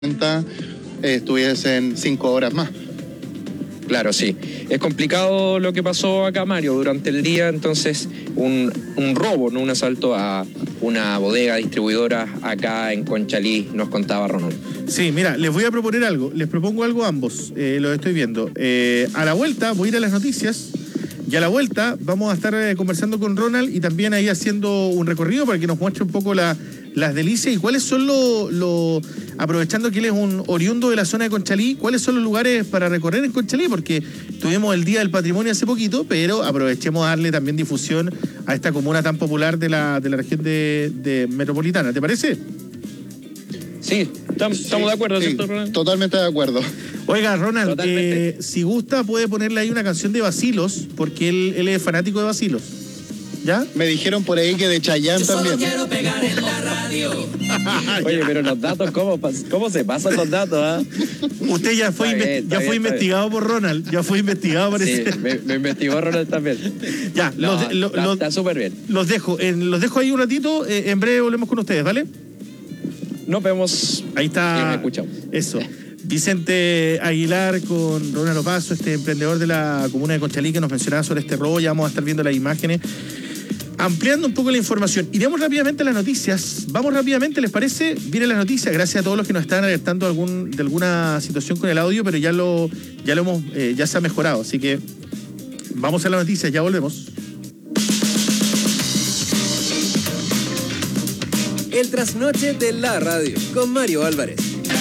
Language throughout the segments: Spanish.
estuviesen 5 horas más. Claro, sí. Es complicado lo que pasó acá, Mario, durante el día. Entonces, un robo, no un asalto a una bodega distribuidora acá en Conchalí, nos contaba Ronald. Sí, mira, les voy a proponer algo. Les propongo algo a ambos. Lo estoy viendo. A la vuelta voy a ir a las noticias. Y a la vuelta vamos a estar conversando con Ronald y también ahí haciendo un recorrido para que nos muestre un poco las delicias y cuáles son aprovechando que él es un oriundo de la zona de Conchalí, cuáles son los lugares para recorrer en Conchalí, porque tuvimos el Día del Patrimonio hace poquito, pero aprovechemos a darle también difusión a esta comuna tan popular de la región de metropolitana. ¿Te parece? Sí, estamos de acuerdo, ¿cierto, Ronald? Totalmente de acuerdo. Oiga, Ronald, si gusta puede ponerle ahí una canción de Bacilos, porque él es fanático de Bacilos. ¿Ya? Me dijeron por ahí que de Chayanne también. Quiero pegar en la radio. Oye, pero los datos, ¿cómo se pasan los datos? Usted ya fue investigado por Ronald. Ya fue investigado, parece. Sí, me investigó Ronald también. Ya, está súper bien. Los dejo ahí un ratito. En breve volvemos con ustedes, ¿vale? Nos vemos. Ahí está. Y nos escuchamos. Eso. Vicente Aguilar con Ronald Opaso, este emprendedor de la comuna de Conchalí que nos mencionaba sobre este robo. Ya vamos a estar viendo las imágenes. Ampliando un poco la información, iremos rápidamente a las noticias. Vamos rápidamente, ¿les parece? Vienen las noticias, gracias a todos los que nos están alertando de alguna situación con el audio, pero ya se ha mejorado, así que vamos a las noticias, ya volvemos. El trasnoche de la radio con Mario Álvarez.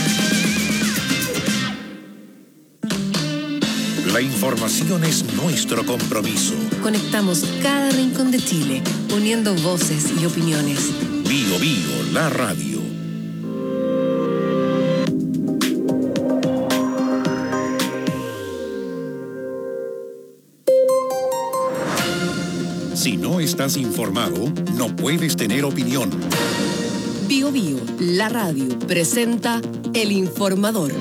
La información es nuestro compromiso. Conectamos cada rincón de Chile, uniendo voces y opiniones. Bio Bio, la radio. Si no estás informado, no puedes tener opinión. Bio Bio, la radio, presenta El Informador.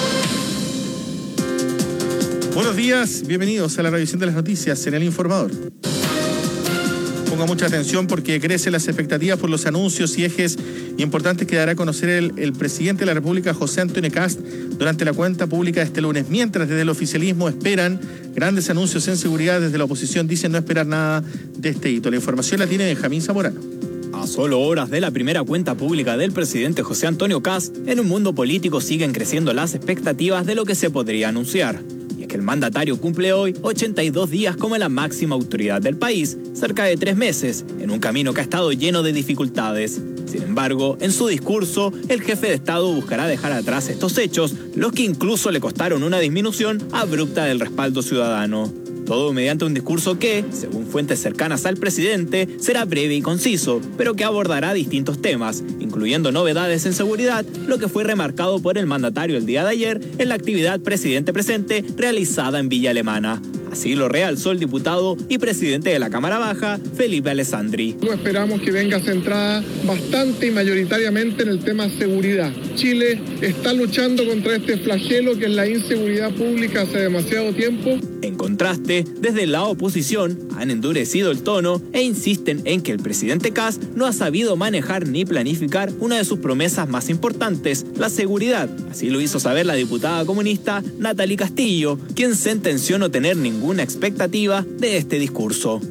Buenos días, bienvenidos a la revisión de las noticias en El Informador. Ponga mucha atención porque crecen las expectativas por los anuncios y ejes importantes que dará a conocer el presidente de la República, José Antonio Kast, durante la cuenta pública de este lunes. Mientras desde el oficialismo esperan grandes anuncios en seguridad, desde la oposición dicen no esperar nada de este hito. La información la tiene Benjamín Zamorano. A solo horas de la primera cuenta pública del presidente José Antonio Kast, en un mundo político siguen creciendo las expectativas de lo que se podría anunciar. Que el mandatario cumple hoy 82 días como la máxima autoridad del país, cerca de 3 meses, en un camino que ha estado lleno de dificultades. Sin embargo, en su discurso, el jefe de Estado buscará dejar atrás estos hechos, los que incluso le costaron una disminución abrupta del respaldo ciudadano. Todo mediante un discurso que, según fuentes cercanas al presidente, será breve y conciso, pero que abordará distintos temas, incluyendo novedades en seguridad, lo que fue remarcado por el mandatario el día de ayer en la actividad Presidente Presente realizada en Villa Alemana. Así lo realzó el diputado y presidente de la Cámara Baja, Felipe Alessandri. Esperamos que venga centrada bastante y mayoritariamente en el tema seguridad. Chile está luchando contra este flagelo que es la inseguridad pública hace demasiado tiempo. En contraste, desde la oposición han endurecido el tono e insisten en que el presidente Kast no ha sabido manejar ni planificar una de sus promesas más importantes, la seguridad. Así lo hizo saber la diputada comunista Natalie Castillo, quien sentenció no tener ninguna expectativa de este discurso.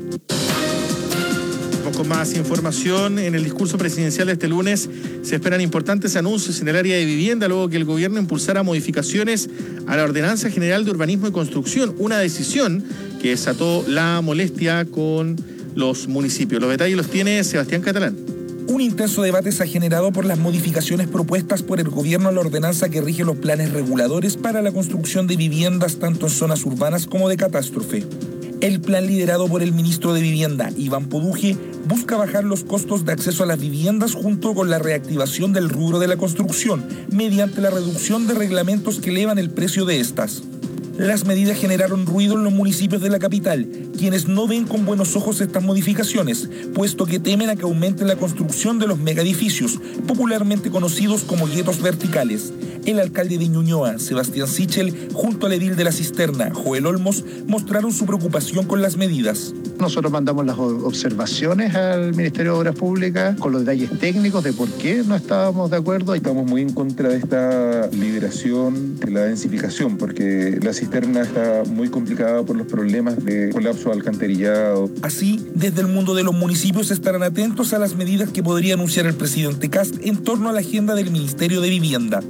Con más información, en el discurso presidencial de este lunes se esperan importantes anuncios en el área de vivienda luego que el gobierno impulsara modificaciones a la Ordenanza General de Urbanismo y Construcción, una decisión que desató la molestia con los municipios. Los detalles los tiene Sebastián Catalán. Un intenso debate se ha generado por las modificaciones propuestas por el gobierno a la ordenanza que rige los planes reguladores para la construcción de viviendas tanto en zonas urbanas como de catástrofe. El plan liderado por el ministro de Vivienda, Iván Poduje, busca bajar los costos de acceso a las viviendas junto con la reactivación del rubro de la construcción, mediante la reducción de reglamentos que elevan el precio de estas. Las medidas generaron ruido en los municipios de la capital, quienes no ven con buenos ojos estas modificaciones, puesto que temen a que aumente la construcción de los megaedificios, popularmente conocidos como guetos verticales. El alcalde de Ñuñoa, Sebastián Sichel, junto al edil de La Cisterna, Joel Olmos, mostraron su preocupación con las medidas. Nosotros mandamos las observaciones al Ministerio de Obras Públicas con los detalles técnicos de por qué no estábamos de acuerdo. Estamos muy en contra de esta liberación de la densificación, porque La Cisterna está muy complicada por los problemas de colapso de alcantarillado. Así, desde el mundo de los municipios estarán atentos a las medidas que podría anunciar el presidente Kast en torno a la agenda del Ministerio de Vivienda.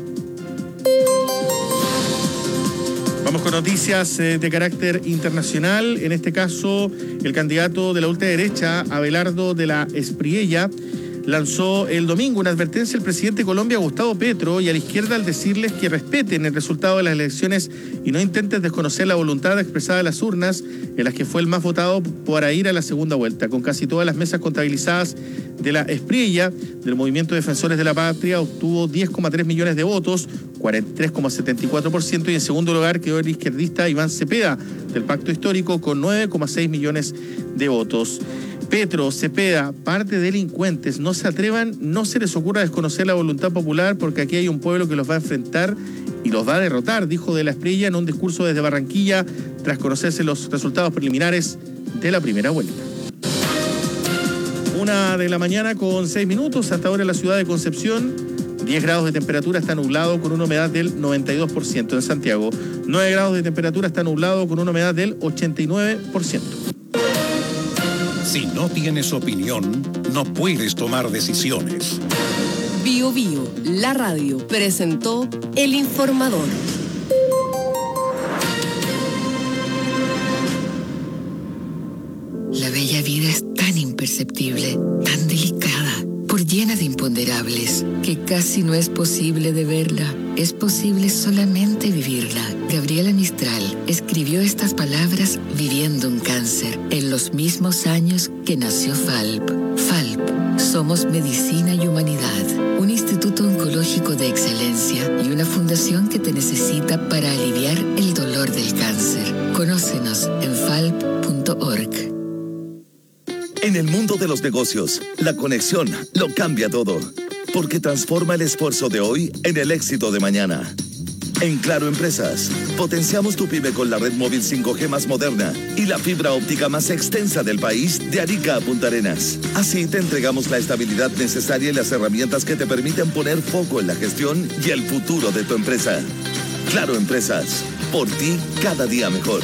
Vamos con noticias de carácter internacional. En este caso, el candidato de la ultraderecha, Abelardo de la Espriella, lanzó el domingo una advertencia al presidente de Colombia, Gustavo Petro, y a la izquierda al decirles que respeten el resultado de las elecciones y no intenten desconocer la voluntad expresada en las urnas, en las que fue el más votado para ir a la segunda vuelta. Con casi todas las mesas contabilizadas, de la Espriella, del Movimiento Defensores de la Patria, obtuvo 10,3 millones de votos, 43,74%, y en segundo lugar quedó el izquierdista Iván Cepeda, del Pacto Histórico, con 9,6 millones de votos. Petro, Cepeda, par de delincuentes, no se atrevan, no se les ocurra desconocer la voluntad popular, porque aquí hay un pueblo que los va a enfrentar y los va a derrotar, dijo de la Espriella en un discurso desde Barranquilla, tras conocerse los resultados preliminares de la primera vuelta. 1:00 con 6 minutos, hasta ahora en la ciudad de Concepción, 10 grados de temperatura, está nublado con una humedad del 92%. En Santiago, 9 grados de temperatura, está nublado con una humedad del 89%. Si no tienes opinión, no puedes tomar decisiones. Bio Bio, la radio, presentó El Informador. La bella vida es tan imperceptible, tan delicada, por llena de imponderables, que casi no es posible de verla. Es posible solamente vivirla. Gabriela Mistral escribió estas palabras viviendo un cáncer, en los mismos años que nació FALP. FALP, somos medicina y humanidad, un instituto oncológico de excelencia y una fundación que te necesita para aliviar el dolor del cáncer. Conócenos en falp.org. En el mundo de los negocios, la conexión lo cambia todo, porque transforma el esfuerzo de hoy en el éxito de mañana. En Claro Empresas, potenciamos tu pyme con la red móvil 5G más moderna y la fibra óptica más extensa del país, de Arica a Punta Arenas. Así te entregamos la estabilidad necesaria y las herramientas que te permiten poner foco en la gestión y el futuro de tu empresa. Claro Empresas, por ti cada día mejor.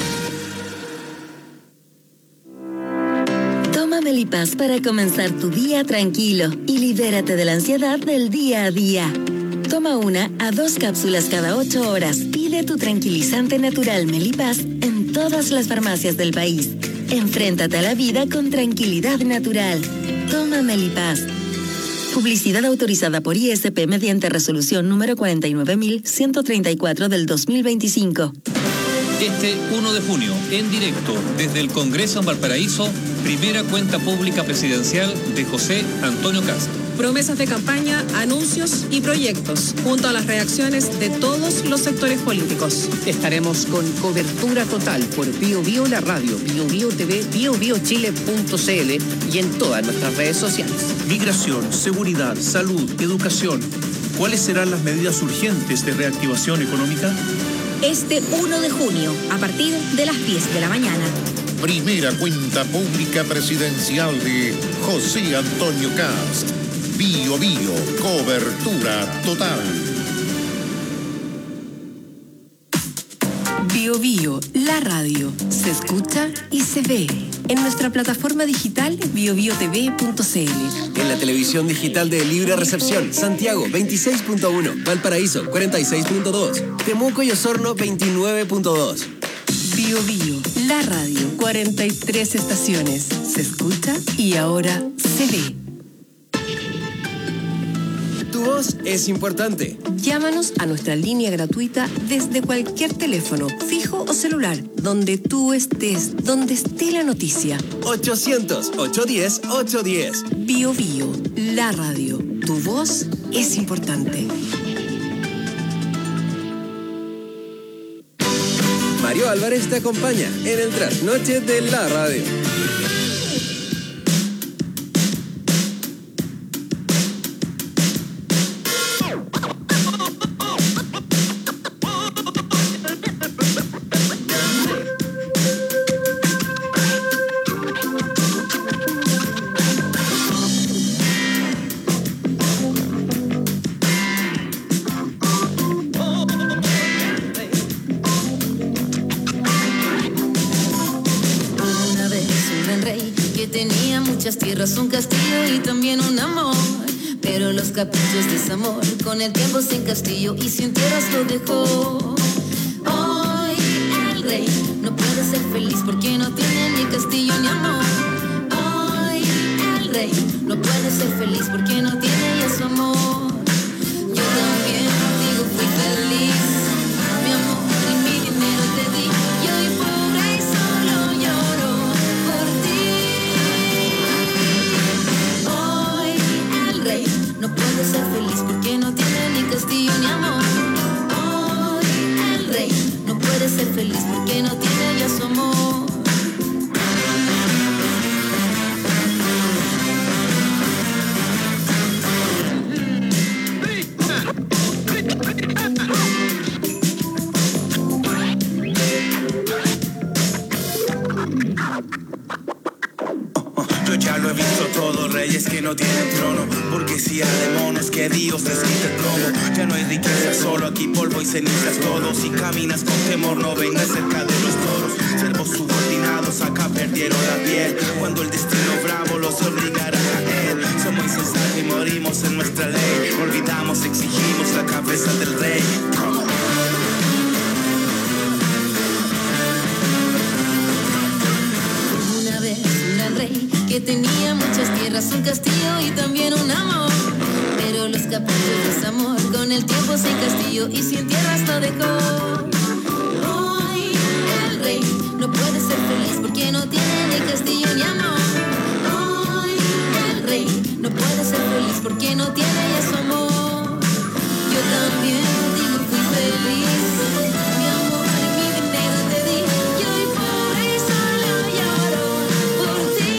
Melipaz para comenzar tu día tranquilo y libérate de la ansiedad del día a día. Toma 1 a 2 cápsulas cada 8 horas. Pide tu tranquilizante natural Melipaz en todas las farmacias del país. Enfréntate a la vida con tranquilidad natural. Toma Melipaz. Publicidad autorizada por ISP mediante resolución número 49.134 del 2025. Este 1 de junio, en directo, desde el Congreso en Valparaíso, primera cuenta pública presidencial de José Antonio Kast. Promesas de campaña, anuncios y proyectos, junto a las reacciones de todos los sectores políticos. Estaremos con cobertura total por Bio Bio la radio, Bio Bio TV, biobiochile.cl y en todas nuestras redes sociales. Migración, seguridad, salud, educación. ¿Cuáles serán las medidas urgentes de reactivación económica? Este 1 de junio, a partir de las 10 de la mañana. Primera cuenta pública presidencial de José Antonio Kast. Bio Bio, cobertura total. Bio Bio, la radio, se escucha y se ve. En nuestra plataforma digital biobiotv.cl. En la televisión digital de Libre Recepción, Santiago 26.1, Valparaíso 46.2, Temuco y Osorno 29.2. Bio Bio, la radio, 43 estaciones, se escucha y ahora se ve. Tu voz es importante. Llámanos a nuestra línea gratuita desde cualquier teléfono, fijo o celular, donde tú estés, donde esté la noticia. 800-810-810. Bio Bio, la radio. Tu voz es importante. Mario Álvarez te acompaña en el Trasnoche de la Radio. muchas tierras, un castillo y también un amor. Pero los caprichos de ese amor, con el tiempo sin castillo y sin tierras lo dejó. Hoy el rey no puede ser feliz porque no tiene ni castillo ni amor. Hoy el rey no puede ser feliz porque no tiene ya su amor. Yo también contigo fui feliz, mi amor y mi dinero te di. Y hoy pobre y solo lloro por ti. Hoy el rey no puede ser feliz porque no tiene ni castillo ni amor. Hoy el rey no puede ser feliz porque no tiene ya su amor. Yo ya lo he visto todo, reyes que no tienen trono, burguesía de monos que Dios les quita el plomo. Ya no hay riqueza, solo aquí polvo y cenizas todo. Si caminas con temor, no vengas cerca de los toros. Servos subordinados acá perdieron la piel cuando el destino bravo los obligará a caer. Somos insensatos y morimos en nuestra ley. Olvidamos, exigimos la cabeza del rey. Una vez un gran rey que tenía muchas tierras, un castillo y también un amor. Pero los caprichos de ese amor, con el tiempo sin castillo y sin tierras lo dejó. Hoy el rey no puede ser feliz porque no tiene ni castillo ni amor. Hoy el rey no puede ser feliz porque no tiene ya su amor. Yo también contigo fui feliz, mi amor y mi dinero te di. Y hoy pobre y solo lloro por ti.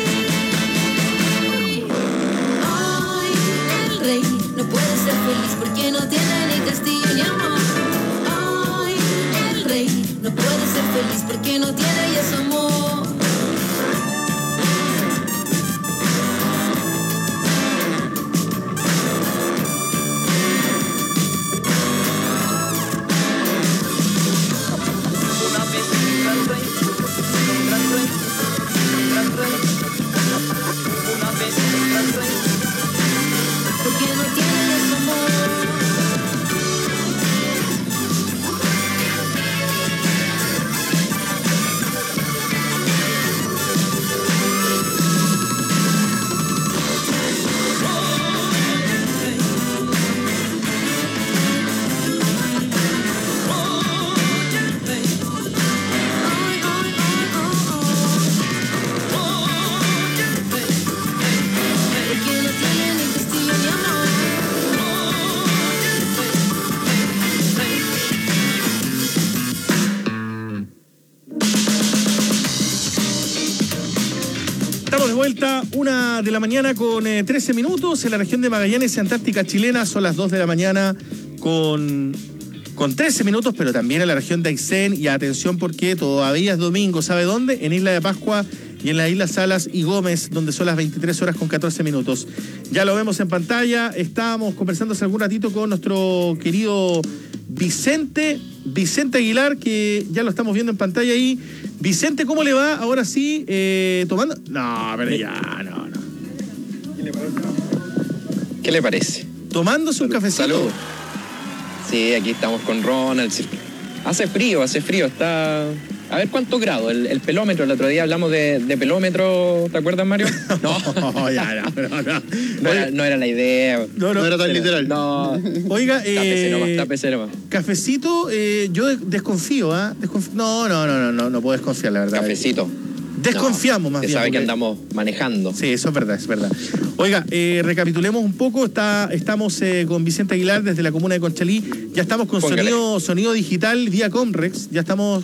Hoy el rey no puede ser feliz porque no tiene ni castillo ni amor. Hoy el rey no puede ser feliz porque no tiene ya su amor. Una vez un gran rey, una vez un gran rey, porque no tiene ya su amor. Porque no tiene ni castillo ni amor. Estamos de vuelta, 1 de la mañana con 13 minutos. En la región de Magallanes, Antártica Chilena, son las 2 de la mañana con 13 minutos, pero también en la región de Aysén. Y atención porque todavía es domingo, ¿sabe dónde? En Isla de Pascua y en las Islas Salas y Gómez, donde son las 23 horas con 14 minutos. Ya lo vemos en pantalla. Estábamos conversando hace algún ratito con nuestro querido Vicente Aguilar, que ya lo estamos viendo en pantalla ahí. Vicente, ¿cómo le va? Ahora sí, tomando... No, pero ya, no. ¿Qué le parece? Tomándose un cafecito. Salud. Sí, aquí estamos con Ronald. Hace frío, está... A ver cuántos grados, el pelómetro, el otro día hablamos de pelómetro, ¿te acuerdas, Mario? No, ya, no. No era la idea. No era tan literal. No. Oiga, tápese nomás. Cafecito, yo desconfío, ¿ah? No puedo desconfiar, la verdad. Cafecito. Desconfiamos más bien. Se sabe que porque... andamos manejando. Sí, eso es verdad. Oiga, recapitulemos un poco. Estamos con Vicente Aguilar desde la comuna de Conchalí. Ya estamos con sonido digital vía Comrex.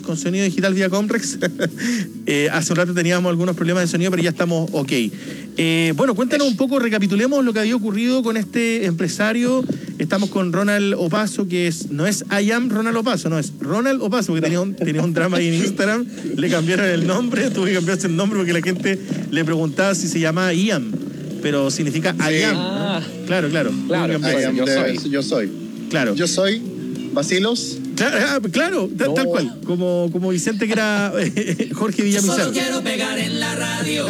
Hace un rato teníamos algunos problemas de sonido, pero ya estamos ok. Bueno, cuéntanos un poco, recapitulemos lo que había ocurrido con este empresario. Estamos con Ronald Opaso, que no es I am Ronald Opaso, no, es Ronald Opaso, porque tenía un drama ahí en Instagram, le cambiaron el nombre, tuve que cambiarse el nombre porque la gente le preguntaba si se llamaba Iam, pero significa I am, ¿no? Claro. Yo soy. Claro. Yo soy Basilos Claro, tal cual. Como Vicente, que era Jorge Villamizar. Solo quiero pegar en la radio.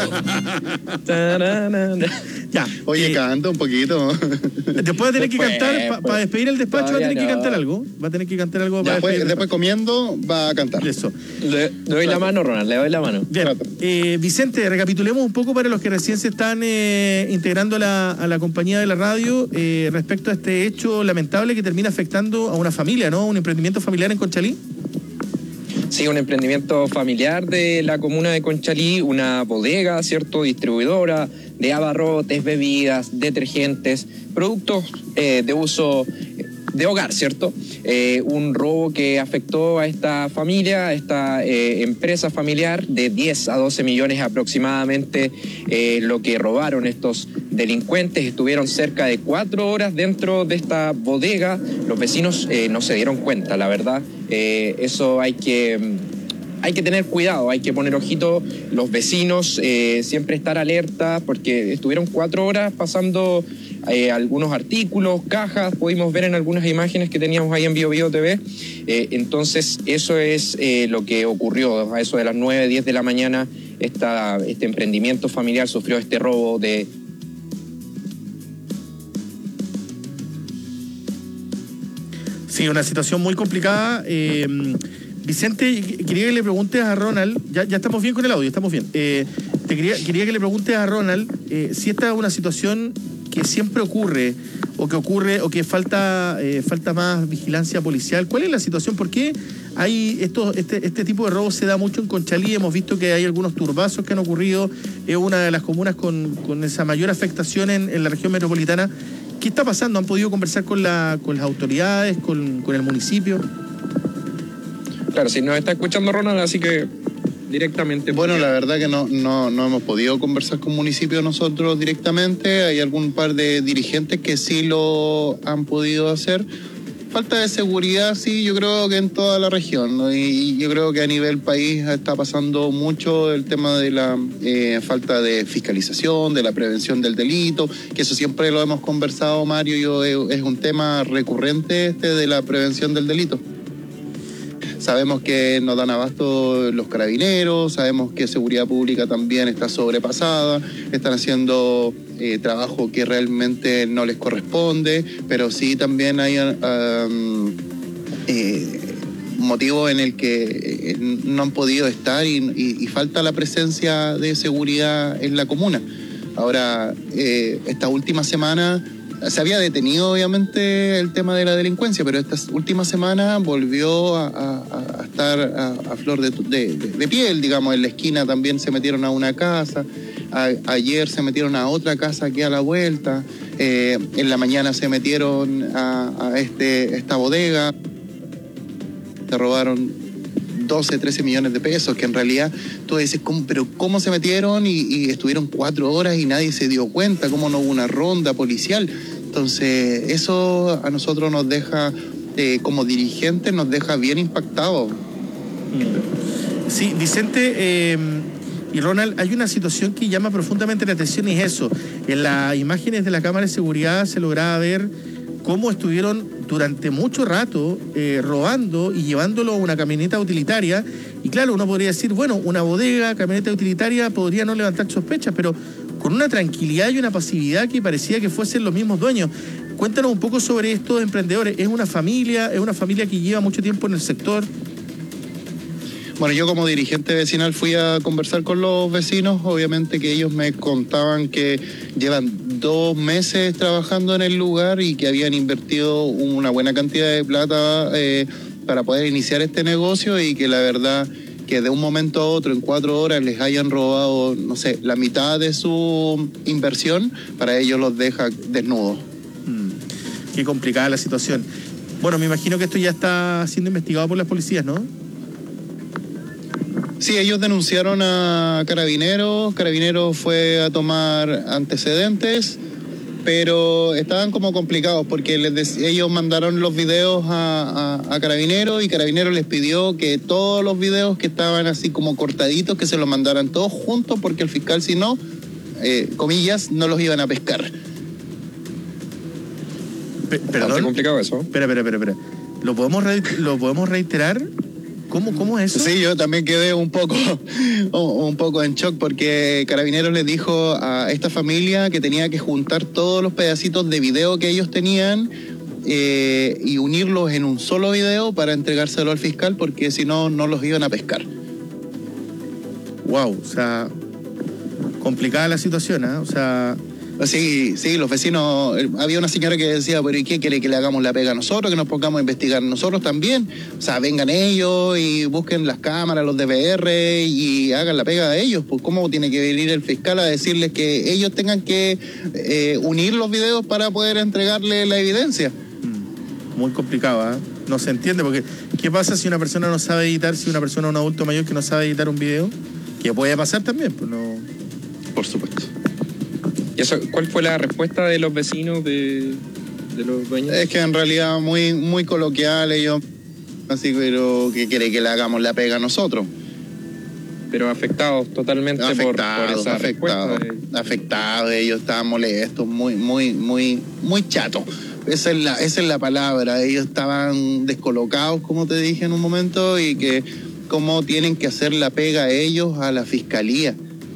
Ya. Oye, canta un poquito. Después va a tener que cantar, para despedir el despacho, va a tener que cantar algo. Va a tener que cantar algo para después comiendo, va a cantar. Eso. Le doy la mano, Ronald, le doy la mano. Bien. Vicente, recapitulemos un poco para los que recién se están integrando a la compañía de la radio respecto a este hecho lamentable que termina afectando a una familia, ¿no? Un emprendimiento familiar en Conchalí. Sí, un emprendimiento familiar de la comuna de Conchalí, una bodega, ¿cierto? Distribuidora de abarrotes, bebidas, detergentes, productos de uso de hogar, ¿cierto? Un robo que afectó a esta familia, a esta empresa familiar, de 10 a 12 millones aproximadamente, lo que robaron estos delincuentes. Estuvieron cerca de 4 horas dentro de esta bodega. Los vecinos no se dieron cuenta, la verdad. Eso hay que tener cuidado, hay que poner ojito los vecinos, siempre estar alerta, porque estuvieron 4 horas pasando algunos artículos, cajas, pudimos ver en algunas imágenes que teníamos ahí en BioBio TV. Entonces eso es lo que ocurrió. A eso de las 9, 10 de la mañana, este emprendimiento familiar sufrió este robo de... Sí, una situación muy complicada. Vicente, quería que le preguntes a Ronald, ya estamos bien con el audio, estamos bien. Quería que le preguntes a Ronald si esta es una situación que siempre ocurre o que falta más vigilancia policial. ¿Cuál es la situación? ¿Por qué hay este tipo de robos se da mucho en Conchalí? Hemos visto que hay algunos turbazos que han ocurrido, es una de las comunas con esa mayor afectación en la región metropolitana. ¿Qué está pasando? ¿Han podido conversar con las autoridades, con el municipio? Claro, si nos está escuchando Ronald, así que directamente. Bueno, la verdad que no hemos podido conversar con municipios nosotros directamente. Hay algún par de dirigentes que sí lo han podido hacer. Falta de seguridad, sí, yo creo que en toda la región, ¿no? Y yo creo que a nivel país está pasando mucho el tema de la falta de fiscalización, de la prevención del delito, que eso siempre lo hemos conversado, Mario, es un tema recurrente de la prevención del delito. Sabemos que no dan abasto los carabineros, sabemos que seguridad pública también está sobrepasada, están haciendo trabajo que realmente no les corresponde, pero sí también hay motivos en el que no han podido estar y falta la presencia de seguridad en la comuna. Ahora, esta última semana se había detenido obviamente el tema de la delincuencia, pero esta última semana volvió a estar a flor de piel, digamos. En la esquina también se metieron a una casa, ayer se metieron a otra casa aquí a la vuelta, en la mañana se metieron a esta bodega, se robaron 12, 13 millones de pesos, que en realidad tú dices, ¿cómo se metieron? Y estuvieron 4 horas y nadie se dio cuenta, cómo no hubo una ronda policial. Entonces, eso a nosotros nos deja, como dirigentes, nos deja bien impactados. Sí, Vicente y Ronald, hay una situación que llama profundamente la atención y es eso. En las imágenes de la cámara de seguridad se lograba ver cómo estuvieron durante mucho rato robando y llevándolo a una camioneta utilitaria. Y claro, uno podría decir, bueno, una bodega, camioneta utilitaria, podría no levantar sospechas, pero con una tranquilidad y una pasividad que parecía que fuesen los mismos dueños. Cuéntanos un poco sobre estos emprendedores. ¿Es una familia que lleva mucho tiempo en el sector? Bueno, yo como dirigente vecinal fui a conversar con los vecinos, obviamente que ellos me contaban que llevan 2 meses trabajando en el lugar y que habían invertido una buena cantidad de plata para poder iniciar este negocio, y que la verdad que de un momento a otro, en 4 horas, les hayan robado, no sé, la mitad de su inversión, para ellos los deja desnudos. Qué complicada la situación. Bueno, me imagino que esto ya está siendo investigado por las policías, ¿no? Sí, ellos denunciaron a Carabineros. Carabineros fue a tomar antecedentes, pero estaban como complicados porque ellos mandaron los videos a Carabineros, y Carabineros les pidió que todos los videos que estaban así como cortaditos, que se los mandaran todos juntos, porque el fiscal, si no, comillas, no los iban a pescar. ¿Perdón? Está complicado eso. Espera. ¿Lo podemos reiterar? ¿Cómo es eso? Sí, yo también quedé un poco en shock porque Carabineros les dijo a esta familia que tenía que juntar todos los pedacitos de video que ellos tenían y unirlos en un solo video para entregárselo al fiscal porque si no, no los iban a pescar. Wow, o sea, complicada la situación, ¿eh? O sea... Sí, los vecinos, había una señora que decía, pero ¿y qué quiere que le hagamos la pega a nosotros, que nos pongamos a investigar nosotros también? O sea, vengan ellos y busquen las cámaras, los DVR y hagan la pega de ellos. Pues ¿cómo tiene que venir el fiscal a decirles que ellos tengan que unir los videos para poder entregarle la evidencia? Muy complicado, ¿eh? No se entiende, porque ¿qué pasa si una persona no sabe editar, si una persona, un adulto mayor que no sabe editar un video? Que puede pasar también, pues no... Por supuesto. ¿Y eso, cuál fue la respuesta de los vecinos de los dueños? Es que en realidad muy coloquial ellos, así, pero que quiere que le hagamos la pega a nosotros. Pero afectados totalmente por esa respuesta. Afectados, ellos estaban molestos, muy chatos. Esa es la palabra. Ellos estaban descolocados, como te dije en un momento, y que cómo tienen que hacer la pega ellos a la fiscalía.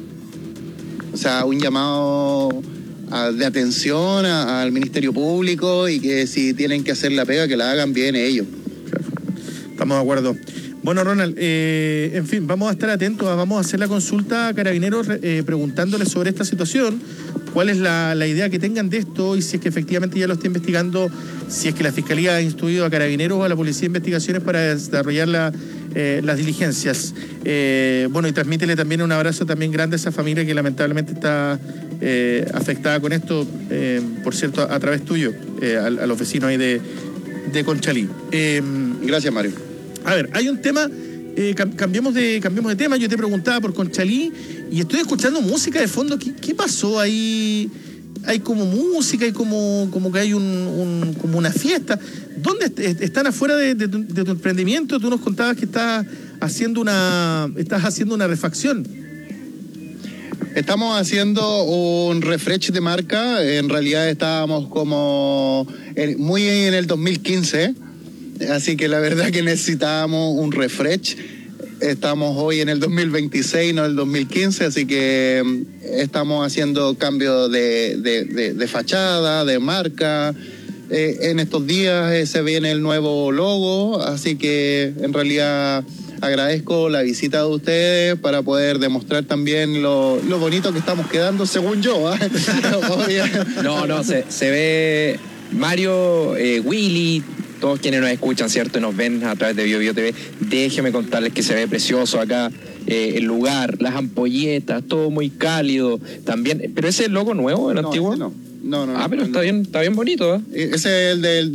O sea, un llamado de atención al Ministerio Público y que si tienen que hacer la pega, que la hagan bien ellos. Claro. Estamos de acuerdo. Bueno, Ronald, en fin, vamos a estar atentos, vamos a hacer la consulta a Carabineros preguntándoles sobre esta situación, cuál es la idea que tengan de esto y si es que efectivamente ya lo está investigando, si es que la Fiscalía ha instruido a Carabineros o a la Policía de Investigaciones para desarrollar las diligencias. Bueno, y transmítele también un abrazo también grande a esa familia que lamentablemente está afectada con esto, por cierto, a través tuyo, a los vecinos ahí de Conchalí. Gracias, Mario. A ver, hay un tema, cambiemos de tema. Yo te preguntaba por Conchalí y estoy escuchando música de fondo. ¿Qué pasó ahí? Hay como música, hay como que hay como una fiesta. ¿Dónde están afuera de tu emprendimiento? Tú nos contabas que estás haciendo una refacción. Estamos haciendo un refresh de marca. En realidad estábamos como muy en el 2015. Así que la verdad que necesitábamos un refresh. Estamos hoy en el 2026, no el 2015, así que estamos haciendo cambios de fachada, de marca. En estos días se viene el nuevo logo, así que en realidad agradezco la visita de ustedes para poder demostrar también lo bonito que estamos quedando, según yo. No, se ve Mario, Willy, todos quienes nos escuchan, ¿cierto? Y nos ven a través de BioBio TV, déjeme contarles que se ve precioso acá el lugar, las ampolletas, todo muy cálido también. ¿Pero ese es el logo nuevo, el antiguo? No. Pero está bien bonito, ¿eh? Ese es el del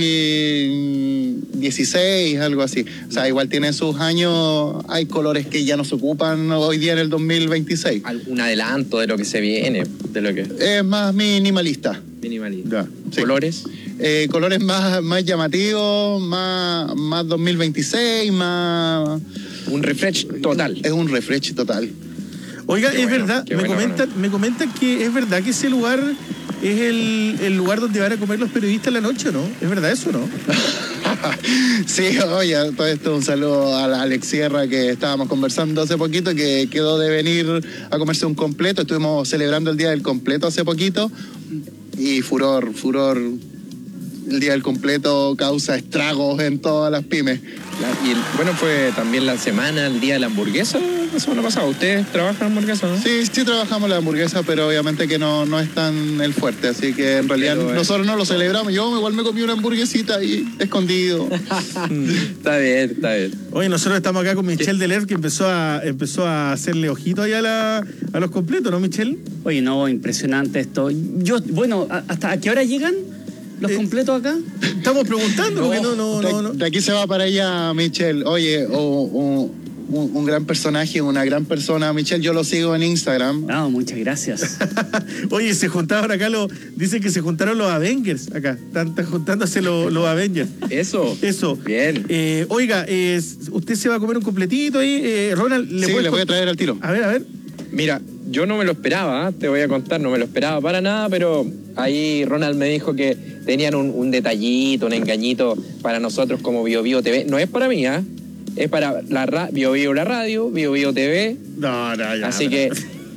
2016, algo así. O sea, igual tiene sus años, hay colores que ya no se ocupan hoy día en el 2026. ¿Algún adelanto de lo que se viene? De lo que es más minimalista. Ya, sí. ¿Colores? Colores más llamativos, más 2026, más... Un refresh total. Es un refresh total. Oiga, es verdad, me comentan que es verdad que ese lugar es el lugar donde van a comer los periodistas en la noche, ¿no? ¿Es verdad eso, no? Sí, oye, todo esto un saludo a Alex Sierra, que estábamos conversando hace poquito, que quedó de venir a comerse un completo. Estuvimos celebrando el Día del Completo hace poquito y furor. El Día del Completo causa estragos en todas las pymes. Y bueno, fue también el Día de la Hamburguesa la semana pasada. ¿Ustedes trabajan hamburguesa, no? Sí trabajamos la hamburguesa, pero obviamente que no es tan el fuerte, así que en realidad nosotros no lo celebramos. Yo igual me comí una hamburguesita ahí, escondido. Está bien. Oye, nosotros estamos acá con Michelle Deler, que empezó a hacerle ojito ahí a los completos, ¿no, Michelle? Oye, no, impresionante esto. ¿Hasta a qué hora llegan los completos acá? Estamos preguntando, porque no. De aquí se va para allá, Michelle. Oye, un gran personaje, una gran persona, Michelle. Yo lo sigo en Instagram. No, muchas gracias. Oye, se juntaron acá dicen que se juntaron los Avengers acá. Están juntándose los Avengers. Eso. Bien. Oiga, usted se va a comer un completito ahí. Ronald, le voy a traer al tiro. A ver. Mira, yo no me lo esperaba, te voy a contar, no me lo esperaba para nada, pero Ahí Ronald me dijo que tenían un detallito, un engañito para nosotros como Bio Bio TV. No es para mí, ¿eh? Es para la Bio Bio la radio, Bio Bio TV. No, ya. Así que...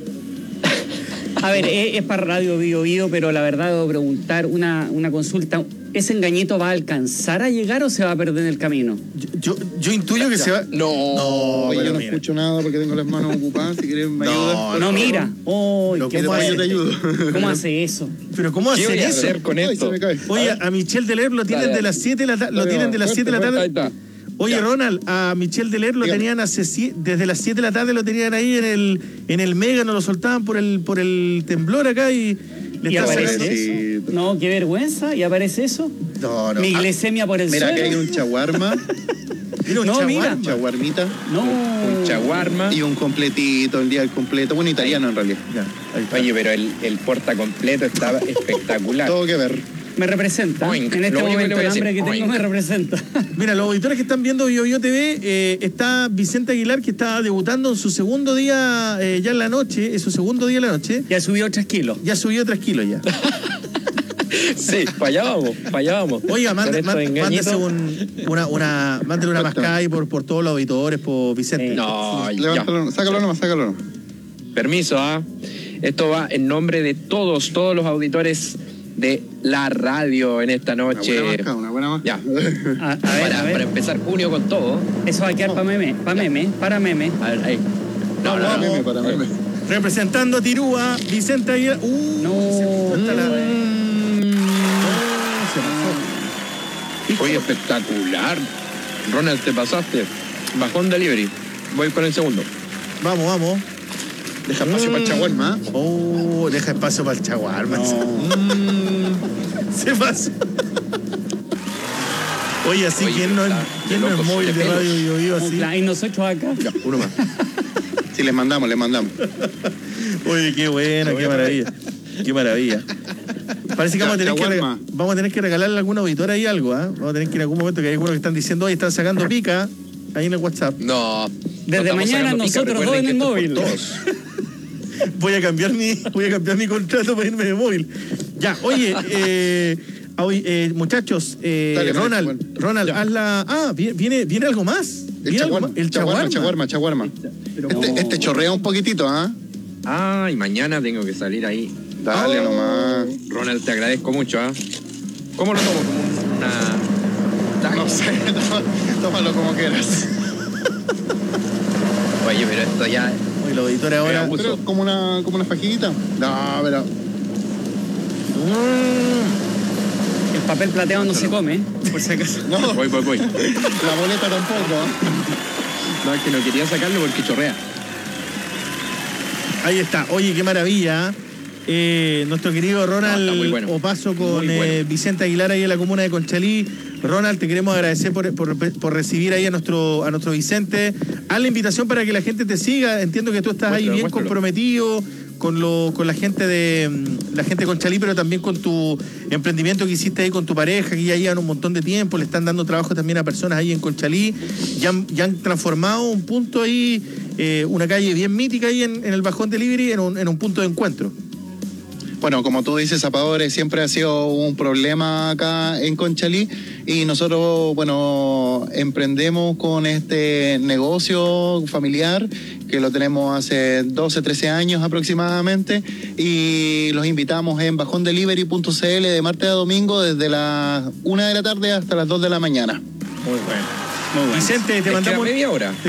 A ver, es para Radio Bio Bio, pero la verdad debo preguntar una consulta. ¿Ese engañito va a alcanzar a llegar o se va a perder en el camino? Yo intuyo que se va... No, yo no escucho nada porque tengo las manos ocupadas. Si quieres me ayudas. No, mira. Oh, yo te ayudo. ¿Cómo hace eso? Pero ¿cómo hace eso? ¿Qué voy a eso? hacer con esto? Oye, a Michelle Deler lo tienen de las 7 de la tarde. Lo tienen de las 7 de la tarde. Ahí está. Oye, ya. Ronald, a Michelle Deler lo tenían desde las 7 de la tarde, lo tenían ahí en el Mega, no lo soltaban por el temblor acá y le está aparece eso. No, qué vergüenza, y aparece eso. No. Mi glicemia por el suelo. Mira, que hay un chaguarma. Mira. Chaguarmita. No. Un chaguarma. Y un completito, el día del completo. Bueno, italiano en realidad. Ya, oye, pero el porta completo estaba espectacular. Todo que ver. Me representa. En este momento el hambre que tengo me representa. Mira, los auditores que están viendo Bio Bio TV, está Vicente Aguilar, que está debutando en su segundo día ya en la noche, es su segundo día en la noche. Ya subió 3 kilos. Ya subió 3 kilos ya. Sí, para allá vamos. Oiga, mándese una mascada ahí por todos los auditores, por Vicente. No, levántalo, sácalo nomás. Permiso, Esto va en nombre de todos los auditores de la radio en esta noche. Una buena marca. Ya. A ver. Para empezar junio con todo. Eso va a quedar para meme. A ver, ahí. No, para meme. Representando a Tirúa, Vicente Aguilar. Oye, espectacular. Ronald, te pasaste. Bajón delivery. Voy con el segundo. Vamos. Deja espacio para el chaguarma. Deja espacio para el chaguarma. Se pasó. Oye, así, ¿quién no es móvil de radio Bio así? Y nosotros acá. Ya, uno más. Sí, les mandamos. Oye, qué buena, qué maravilla. Parece que vamos a tener que regalarle a algún auditor ahí algo, Vamos a tener que ir en algún momento, que hay algunos que están diciendo, hoy están sacando pica ahí en el WhatsApp. No. Desde mañana nosotros dos en el móvil. Voy a cambiar mi contrato para irme de móvil. Ya, oye, muchachos, dale, Ronald, haz la... ¿viene algo más? El chaguarma. Este chorrea un poquitito, y mañana tengo que salir ahí. Dale nomás. Ronald, te agradezco mucho, ¿Cómo lo tomo? ¿Como una...? No sé, tómalo como quieras. Oye, pero esto ya... Oye, los auditores ahora... Pero como una fajita. No, pero... El papel plateado no se come, por si acaso. No. Voy. La boleta tampoco. No, es que no quería sacarlo porque chorrea. Ahí está. Oye, qué maravilla. Nuestro querido Ronald Opaso con Vicente Aguilar ahí en la comuna de Conchalí. Ronald, te queremos agradecer por recibir ahí a nuestro Vicente. Haz la invitación para que la gente te siga. Entiendo que tú estás ahí bien comprometido con la gente de Conchalí, pero también con tu emprendimiento que hiciste ahí con tu pareja, que ya llevan un montón de tiempo, le están dando trabajo también a personas ahí en Conchalí. Ya han transformado un punto ahí, una calle bien mítica ahí en el Bajón Delivery en un punto de encuentro. Bueno, como tú dices, Zapadores siempre ha sido un problema acá en Conchalí y nosotros, emprendemos con este negocio familiar que lo tenemos hace 12, 13 años aproximadamente y los invitamos en bajondelivery.cl de martes a domingo desde las 1 de la tarde hasta las 2 de la mañana. Muy bueno. Vicente, te mandamos... ¿Le queda media hora?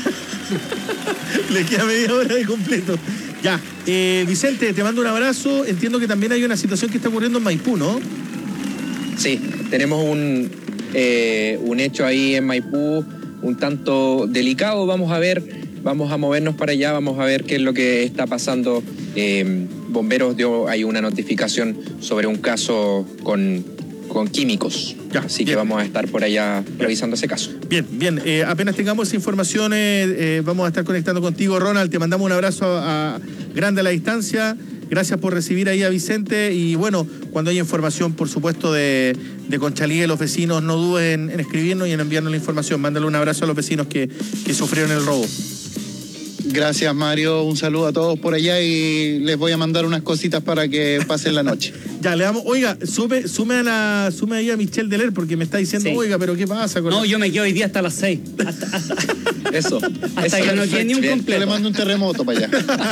Le queda media hora de completo. Ya, Vicente, te mando un abrazo. Entiendo que también hay una situación que está ocurriendo en Maipú, ¿no? Sí, tenemos un hecho ahí en Maipú un tanto delicado. Vamos a movernos para allá, vamos a ver qué es lo que está pasando. Bomberos dio ahí una notificación sobre un caso con químicos. Ya, así que vamos a estar por allá revisando ese caso. Bien. Apenas tengamos esa información, vamos a estar conectando contigo, Ronald. Te mandamos un abrazo grande a la distancia. Gracias por recibir ahí a Vicente. Y bueno, cuando haya información, por supuesto, de Conchalí, de los vecinos, no dudes en escribirnos y en enviarnos la información. Mándale un abrazo a los vecinos que sufrieron el robo. Gracias, Mario. Un saludo a todos por allá y les voy a mandar unas cositas para que pasen la noche. Ya, le damos. Oiga, sume ahí a Michelle Deler porque me está diciendo, sí. Oiga, pero ¿qué pasa con yo me quedo hoy día hasta las 6. Eso. Hasta que no quede ni un completo. Yo le mando un terremoto para allá.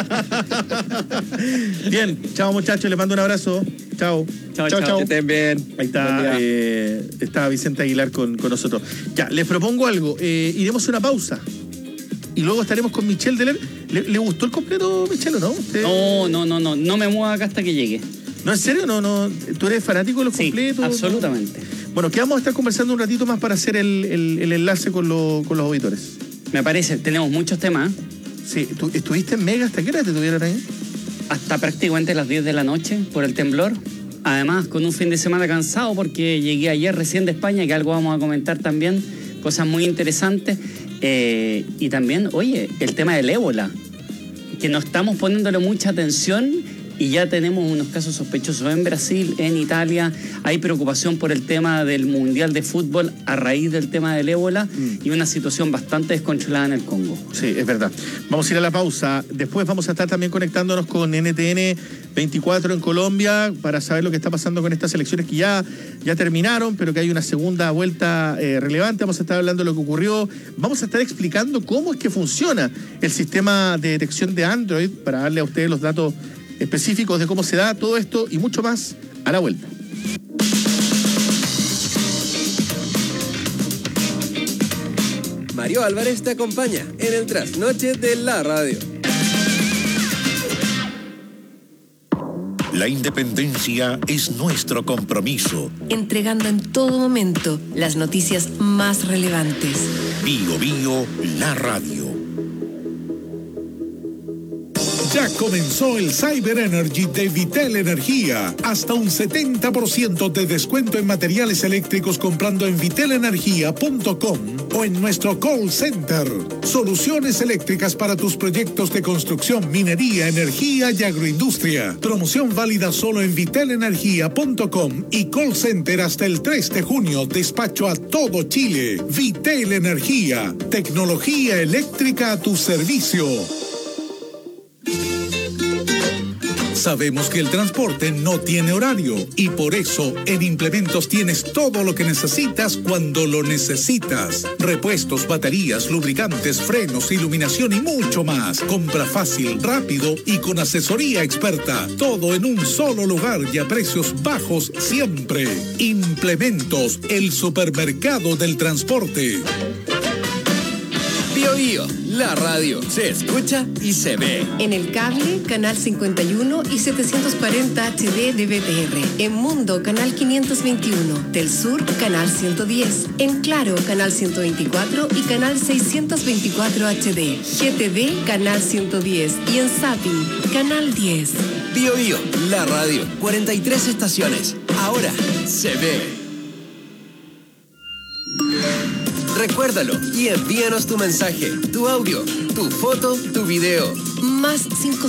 Bien, chao muchachos, les mando un abrazo. Chao. Chao. Que estén bien. Ahí está Vicente Aguilar con nosotros. Ya, les propongo algo. Iremos a una pausa. Y luego estaremos con Michelle Deler. ¿Le gustó el completo, Michelle, o no? ¿Usted? No me mueva acá hasta que llegue. ¿No, en serio? No. ¿Tú eres fanático de los completos? Absolutamente. ¿No? Bueno, que vamos a estar conversando un ratito más para hacer el enlace con los auditores. Me parece, tenemos muchos temas. Sí, ¿tú estuviste en Mega? ¿Hasta qué hora te tuvieron ahí? Hasta prácticamente las 10 de la noche por el temblor. Además, con un fin de semana cansado porque llegué ayer recién de España, que algo vamos a comentar también, cosas muy interesantes. Y también, oye, el tema del ébola, que no estamos poniéndole mucha atención y ya tenemos unos casos sospechosos en Brasil, en Italia. Hay preocupación por el tema del Mundial de Fútbol a raíz del tema del ébola y una situación bastante descontrolada en el Congo. Sí, es verdad. Vamos a ir a la pausa. Después vamos a estar también conectándonos con NTN 24 en Colombia para saber lo que está pasando con estas elecciones que ya terminaron, pero que hay una segunda vuelta relevante. Vamos a estar hablando de lo que ocurrió. Vamos a estar explicando cómo es que funciona el sistema de detección de Android para darle a ustedes los datos específicos de cómo se da todo esto y mucho más a la vuelta. Mario Álvarez te acompaña en el trasnoche de la radio. La independencia es nuestro compromiso. Entregando en todo momento las noticias más relevantes. Bio, la radio. Ya comenzó el Cyber Energy de Vitel Energía. Hasta un 70% de descuento en materiales eléctricos comprando en vitelenergia.com o en nuestro call center. Soluciones eléctricas para tus proyectos de construcción, minería, energía y agroindustria. Promoción válida solo en vitelenergia.com y call center hasta el 3 de junio. Despacho a todo Chile. Vitel Energía. Tecnología eléctrica a tu servicio. Sabemos que el transporte no tiene horario y por eso en Implementos tienes todo lo que necesitas cuando lo necesitas. Repuestos, baterías, lubricantes, frenos, iluminación y mucho más. Compra fácil, rápido y con asesoría experta. Todo en un solo lugar y a precios bajos siempre. Implementos, el supermercado del transporte. Bio, la radio se escucha y se ve. En el cable, canal 51 y 740 HD de BTR. En Mundo, canal 521. Del Sur, canal 110. En Claro, canal 124 y canal 624 HD. GTV, canal 110. Y en Zapping, canal 10. Bio, la radio. 43 estaciones. Ahora se ve. Recuérdalo y envíanos tu mensaje, tu audio, tu foto, tu video. Más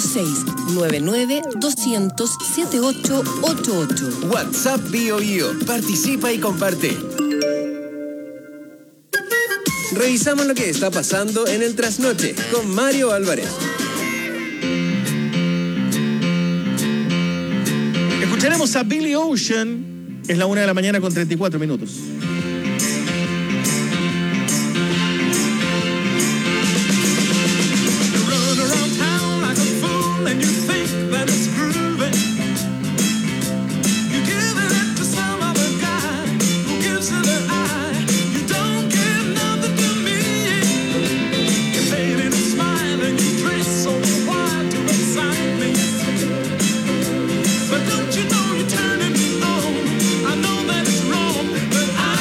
56-99-200-7888. WhatsApp Bio. Participa y comparte. Revisamos lo que está pasando en el trasnoche con Mario Álvarez. Escucharemos a Billy Ocean. Es la 1 de la mañana con 34 minutos. But don't you know you're turning me on? I know that it's wrong, but I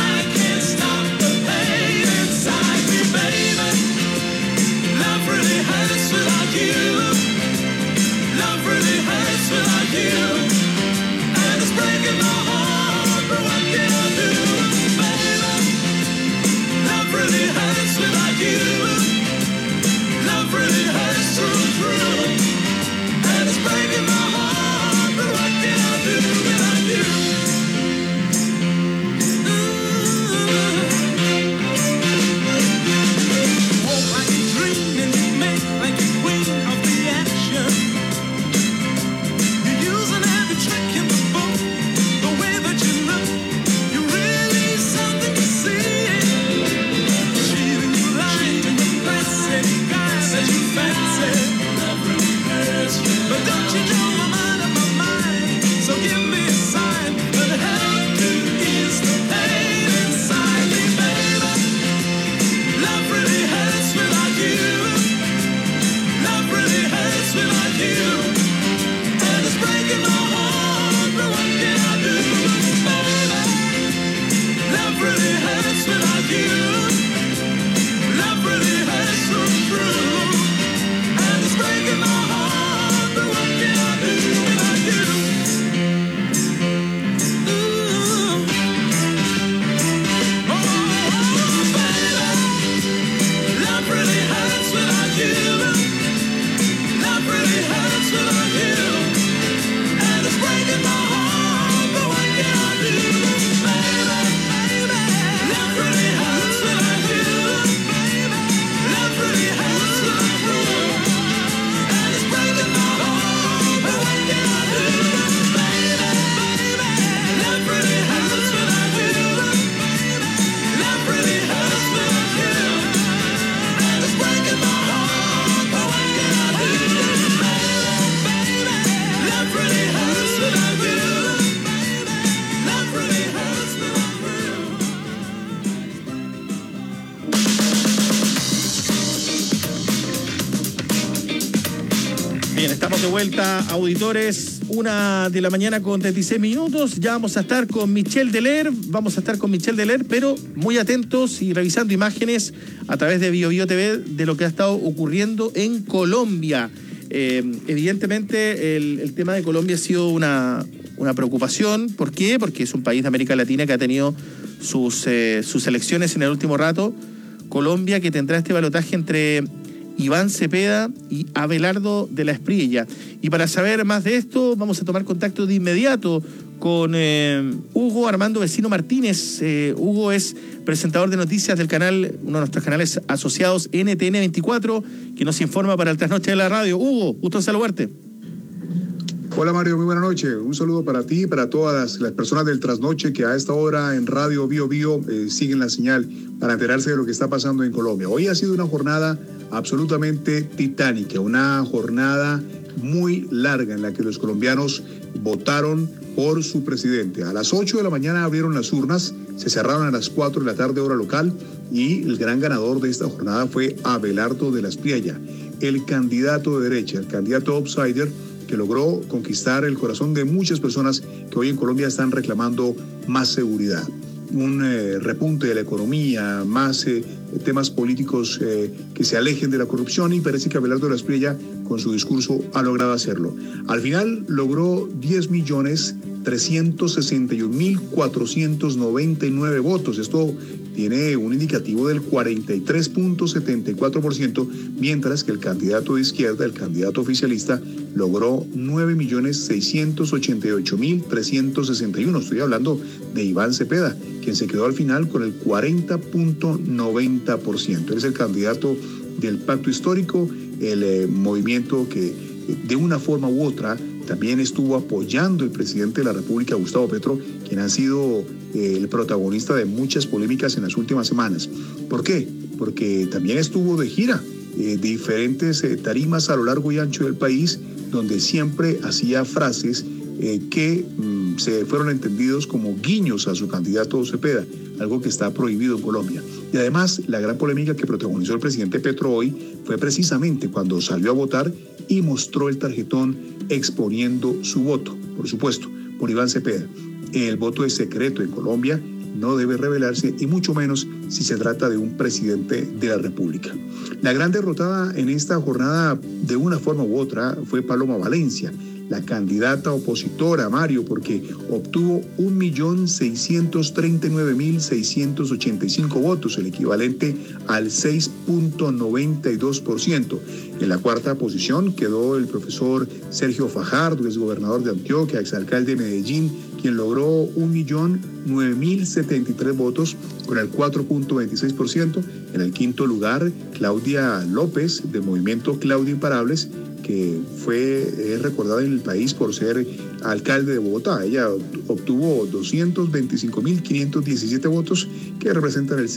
Bien, estamos de vuelta, auditores, 1:36 a.m. Ya vamos a estar con Michelle Deler, pero muy atentos y revisando imágenes a través de BioBio TV de lo que ha estado ocurriendo en Colombia. Evidentemente el tema de Colombia ha sido una preocupación. ¿Por qué? Porque es un país de América Latina que ha tenido sus elecciones en el último rato. Colombia, que tendrá este balotaje entre Iván Cepeda y Abelardo de la Espriella. Y para saber más de esto, vamos a tomar contacto de inmediato con Hugo Armando Vecino Martínez. Hugo es presentador de noticias del canal, uno de nuestros canales asociados, NTN 24, que nos informa para el Trasnoche de la Radio. Hugo, gusto en saludarte. Hola Mario, muy buena noche. Un saludo para ti y para todas las personas del Trasnoche que a esta hora en Radio BioBio siguen la señal para enterarse de lo que está pasando en Colombia. Hoy ha sido una jornada absolutamente titánica, una jornada muy larga en la que los colombianos votaron por su presidente. A las 8 de la mañana abrieron las urnas, se cerraron a las 4 de la tarde hora local y el gran ganador de esta jornada fue Abelardo de la Espriella, el candidato de derecha, el candidato outsider, que logró conquistar el corazón de muchas personas que hoy en Colombia están reclamando más seguridad, un repunte de la economía, más temas políticos que se alejen de la corrupción, y parece que Abelardo de la Espriella con su discurso ha logrado hacerlo. Al final logró 10.361.499 votos. Esto tiene un indicativo del 43.74%, mientras que el candidato de izquierda, el candidato oficialista, logró 9.688.361. Estoy hablando de Iván Cepeda, quien se quedó al final con el 40.90%. Él es el candidato del Pacto Histórico, el movimiento que de una forma u otra también estuvo apoyando el presidente de la República, Gustavo Petro, quien ha sido el protagonista de muchas polémicas en las últimas semanas. ¿Por qué? Porque también estuvo de gira, diferentes tarimas a lo largo y ancho del país, donde siempre hacía frases que se fueron entendidos como guiños a su candidato Cepeda, algo que está prohibido en Colombia. Y además, la gran polémica que protagonizó el presidente Petro hoy fue precisamente cuando salió a votar y mostró el tarjetón exponiendo su voto, por supuesto, por Iván Cepeda. El voto es secreto en Colombia, no debe revelarse, y mucho menos si se trata de un presidente de la República. La gran derrotada en esta jornada, de una forma u otra, fue Paloma Valencia, la candidata opositora, Mario, porque obtuvo 1.639.685 votos, el equivalente al 6.92%. En la cuarta posición quedó el profesor Sergio Fajardo, exgobernador de Antioquia, exalcalde de Medellín, quien logró 1.009.073 votos con el 4.26%. En el quinto lugar, Claudia López, del movimiento Claudia Imparables, que fue recordada en el país por ser alcalde de Bogotá. Ella obtuvo 225.517 votos, que representan el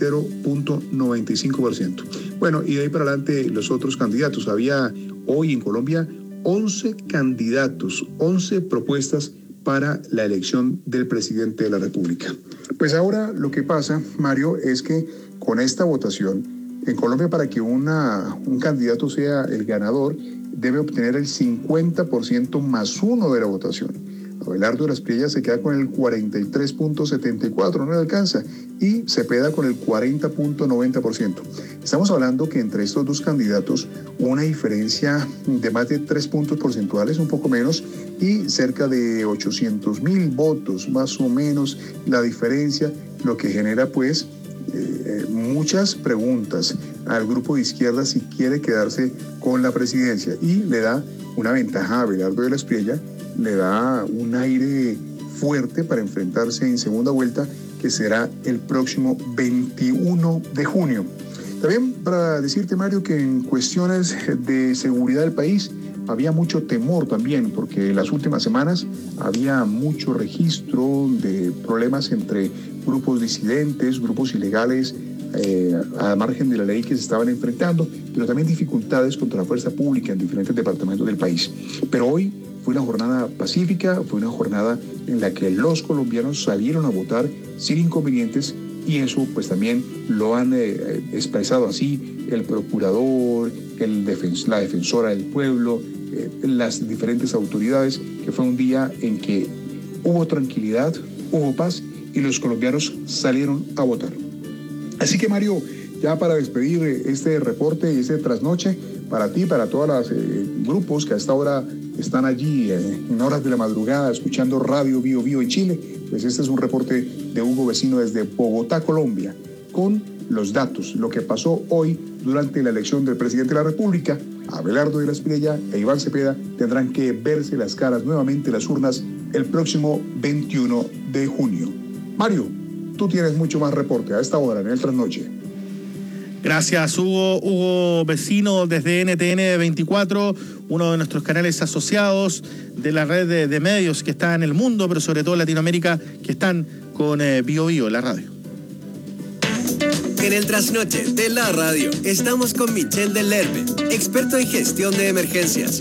0.95%. Bueno, y de ahí para adelante los otros candidatos. Había hoy en Colombia 11 candidatos, 11 propuestas para la elección del presidente de la República. Pues ahora lo que pasa, Mario, es que con esta votación, en Colombia, para que un candidato sea el ganador, debe obtener el 50% más uno de la votación. Abelardo de la Espriella se queda con el 43.74%, no le alcanza, y Cepeda con el 40.90%. Estamos hablando que entre estos dos candidatos una diferencia de más de 3 puntos porcentuales, un poco menos, y cerca de 800.000 votos, más o menos la diferencia, lo que genera pues muchas preguntas al grupo de izquierda si quiere quedarse con la presidencia, y le da una ventaja a Abelardo de la Espriella, le da un aire fuerte para enfrentarse en segunda vuelta, que será el próximo 21 de junio. También para decirte, Mario, que en cuestiones de seguridad del país había mucho temor también, porque en las últimas semanas había mucho registro de problemas entre grupos disidentes, grupos ilegales, a margen de la ley, que se estaban enfrentando, pero también dificultades contra la fuerza pública en diferentes departamentos del país. Pero hoy fue una jornada pacífica, fue una jornada en la que los colombianos salieron a votar sin inconvenientes, y eso pues también lo han expresado así el procurador, la defensora del pueblo, las diferentes autoridades, que fue un día en que hubo tranquilidad, hubo paz y los colombianos salieron a votar. Así que, Mario, ya para despedir este reporte y este trasnoche, para ti, para todos los grupos que hasta ahora están allí en horas de la madrugada escuchando Radio Bio Bio en Chile, pues este es un reporte de Hugo Vecino desde Bogotá, Colombia, con los datos, lo que pasó hoy durante la elección del presidente de la República. Abelardo de la Espriella e Iván Cepeda tendrán que verse las caras nuevamente en las urnas el próximo 21 de junio. Mario, tú tienes mucho más reporte a esta hora en el trasnoche. Gracias, Hugo. Hugo Vecino desde NTN 24, uno de nuestros canales asociados de la red de medios que está en el mundo, pero sobre todo en Latinoamérica, que están con Bio Bio, la radio. En el trasnoche de la radio estamos con Michel del Lerbe, experto en gestión de emergencias.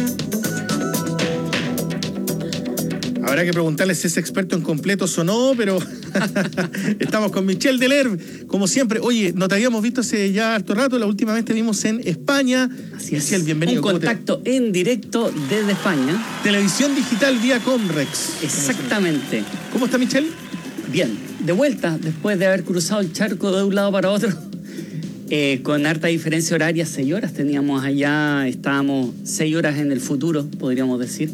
Habrá que preguntarle si es experto en completos o no, pero estamos con Michel del Lerbe, como siempre. Oye, no te habíamos visto hace ya harto rato, la última vez te vimos en España. Así es, Michel, bienvenido. un contacto en directo desde España. Televisión digital vía Comrex. Exactamente. ¿Cómo está, Michel? Bien, de vuelta, después de haber cruzado el charco de un lado para otro, con harta diferencia horaria, 6 horas teníamos allá, estábamos 6 horas en el futuro, podríamos decir.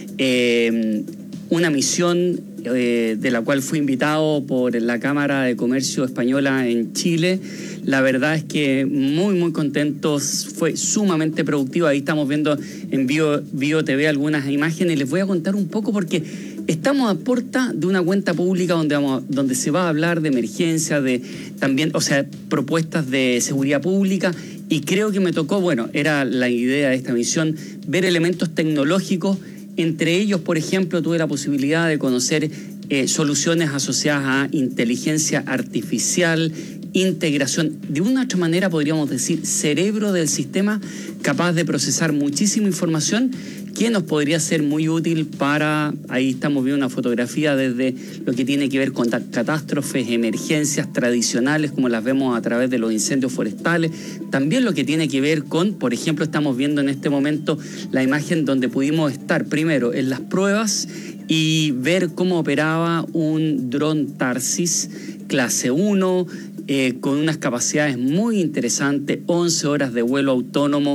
Una misión de la cual fui invitado por la Cámara de Comercio Española en Chile. La verdad es que muy contentos, fue sumamente productivo. Ahí estamos viendo en Bio TV algunas imágenes. Les voy a contar un poco porque estamos a puerta de una cuenta pública donde se va a hablar de emergencia, de también, o sea, propuestas de seguridad pública, y creo que me tocó, bueno, era la idea de esta misión, ver elementos tecnológicos. Entre ellos, por ejemplo, tuve la posibilidad de conocer soluciones asociadas a inteligencia artificial, integración, de una u otra manera podríamos decir cerebro del sistema, capaz de procesar muchísima información que nos podría ser muy útil para, ahí estamos viendo una fotografía desde lo que tiene que ver con catástrofes, emergencias tradicionales como las vemos a través de los incendios forestales, también lo que tiene que ver con, por ejemplo, estamos viendo en este momento la imagen donde pudimos estar primero en las pruebas y ver cómo operaba un dron Tarsis clase 1, con unas capacidades muy interesantes, 11 horas de vuelo autónomo.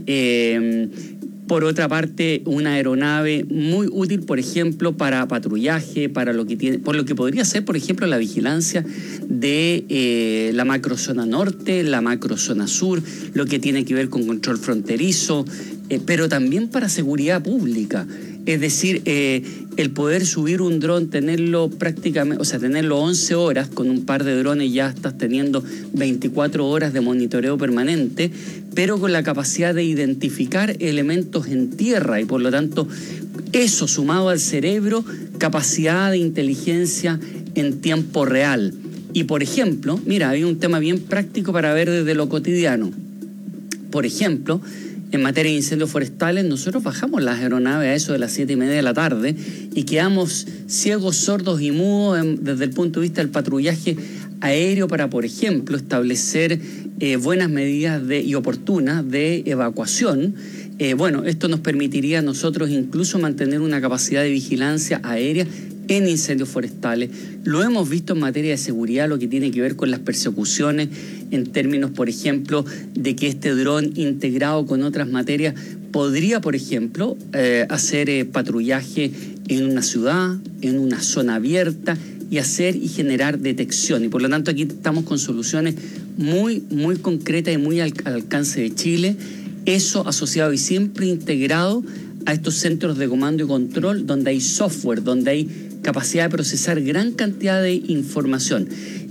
Por otra parte, una aeronave muy útil, por ejemplo, para patrullaje, por lo que podría ser, por ejemplo, la vigilancia de la macrozona norte, la macrozona sur, lo que tiene que ver con control fronterizo, pero también para seguridad pública. Es decir, el poder subir un dron, tenerlo prácticamente, o sea, tenerlo 11 horas, con un par de drones ya estás teniendo 24 horas de monitoreo permanente, pero con la capacidad de identificar elementos en tierra y por lo tanto eso sumado al cerebro, capacidad de inteligencia en tiempo real. Y por ejemplo, mira, hay un tema bien práctico para ver desde lo cotidiano. Por ejemplo, en materia de incendios forestales, nosotros bajamos las aeronaves a eso de las 7:30 de la tarde y quedamos ciegos, sordos y mudos desde el punto de vista del patrullaje aéreo para, por ejemplo, establecer buenas medidas y oportunas de evacuación. Bueno, esto nos permitiría a nosotros incluso mantener una capacidad de vigilancia aérea en incendios forestales. Lo hemos visto en materia de seguridad, lo que tiene que ver con las persecuciones, en términos, por ejemplo, de que este dron integrado con otras materias podría, por ejemplo, hacer patrullaje en una ciudad, en una zona abierta, y hacer y generar detección. Y por lo tanto aquí estamos con soluciones muy concretas y muy al alcance de Chile. Eso asociado y siempre integrado a estos centros de comando y control donde hay software, donde hay capacidad de procesar gran cantidad de información.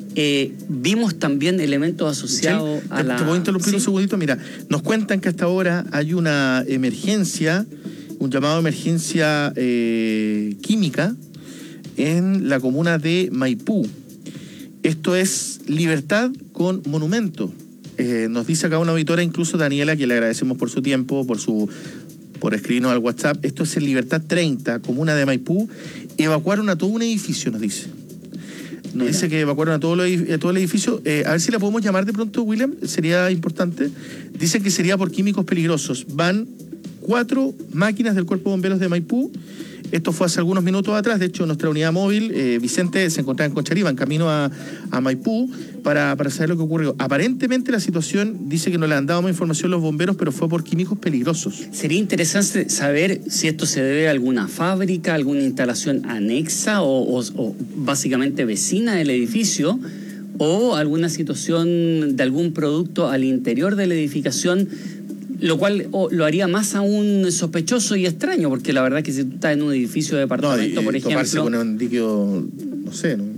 Vimos también elementos asociados a la... Te puedo interrumpir un segundito. Mira, nos cuentan que hasta ahora hay una emergencia, un llamado de emergencia química en la comuna de Maipú. Esto es Libertad con Monumento. Nos dice acá una auditora, incluso Daniela, que le agradecemos por su tiempo, por escribirnos al WhatsApp. Esto es en Libertad 30, comuna de Maipú. Evacuaron a todo un edificio, nos dice. Nos dice que evacuaron a todo el edificio. A ver si la podemos llamar de pronto, William, sería importante. Dicen que sería por químicos peligrosos. Van 4 máquinas del Cuerpo de Bomberos de Maipú. Esto fue hace algunos minutos atrás. De hecho, nuestra unidad móvil, Vicente, se encontraba en Conchalí, en camino a Maipú para saber lo que ocurrió. Aparentemente la situación, dice que no le han dado más información los bomberos, pero fue por químicos peligrosos. Sería interesante saber si esto se debe a alguna fábrica, alguna instalación anexa o básicamente vecina del edificio, o alguna situación de algún producto al interior de la edificación, lo cual lo haría más aún sospechoso y extraño, porque la verdad que si tú estás en un edificio de departamento, por ejemplo... Toparse con un líquido, no sé, ¿no?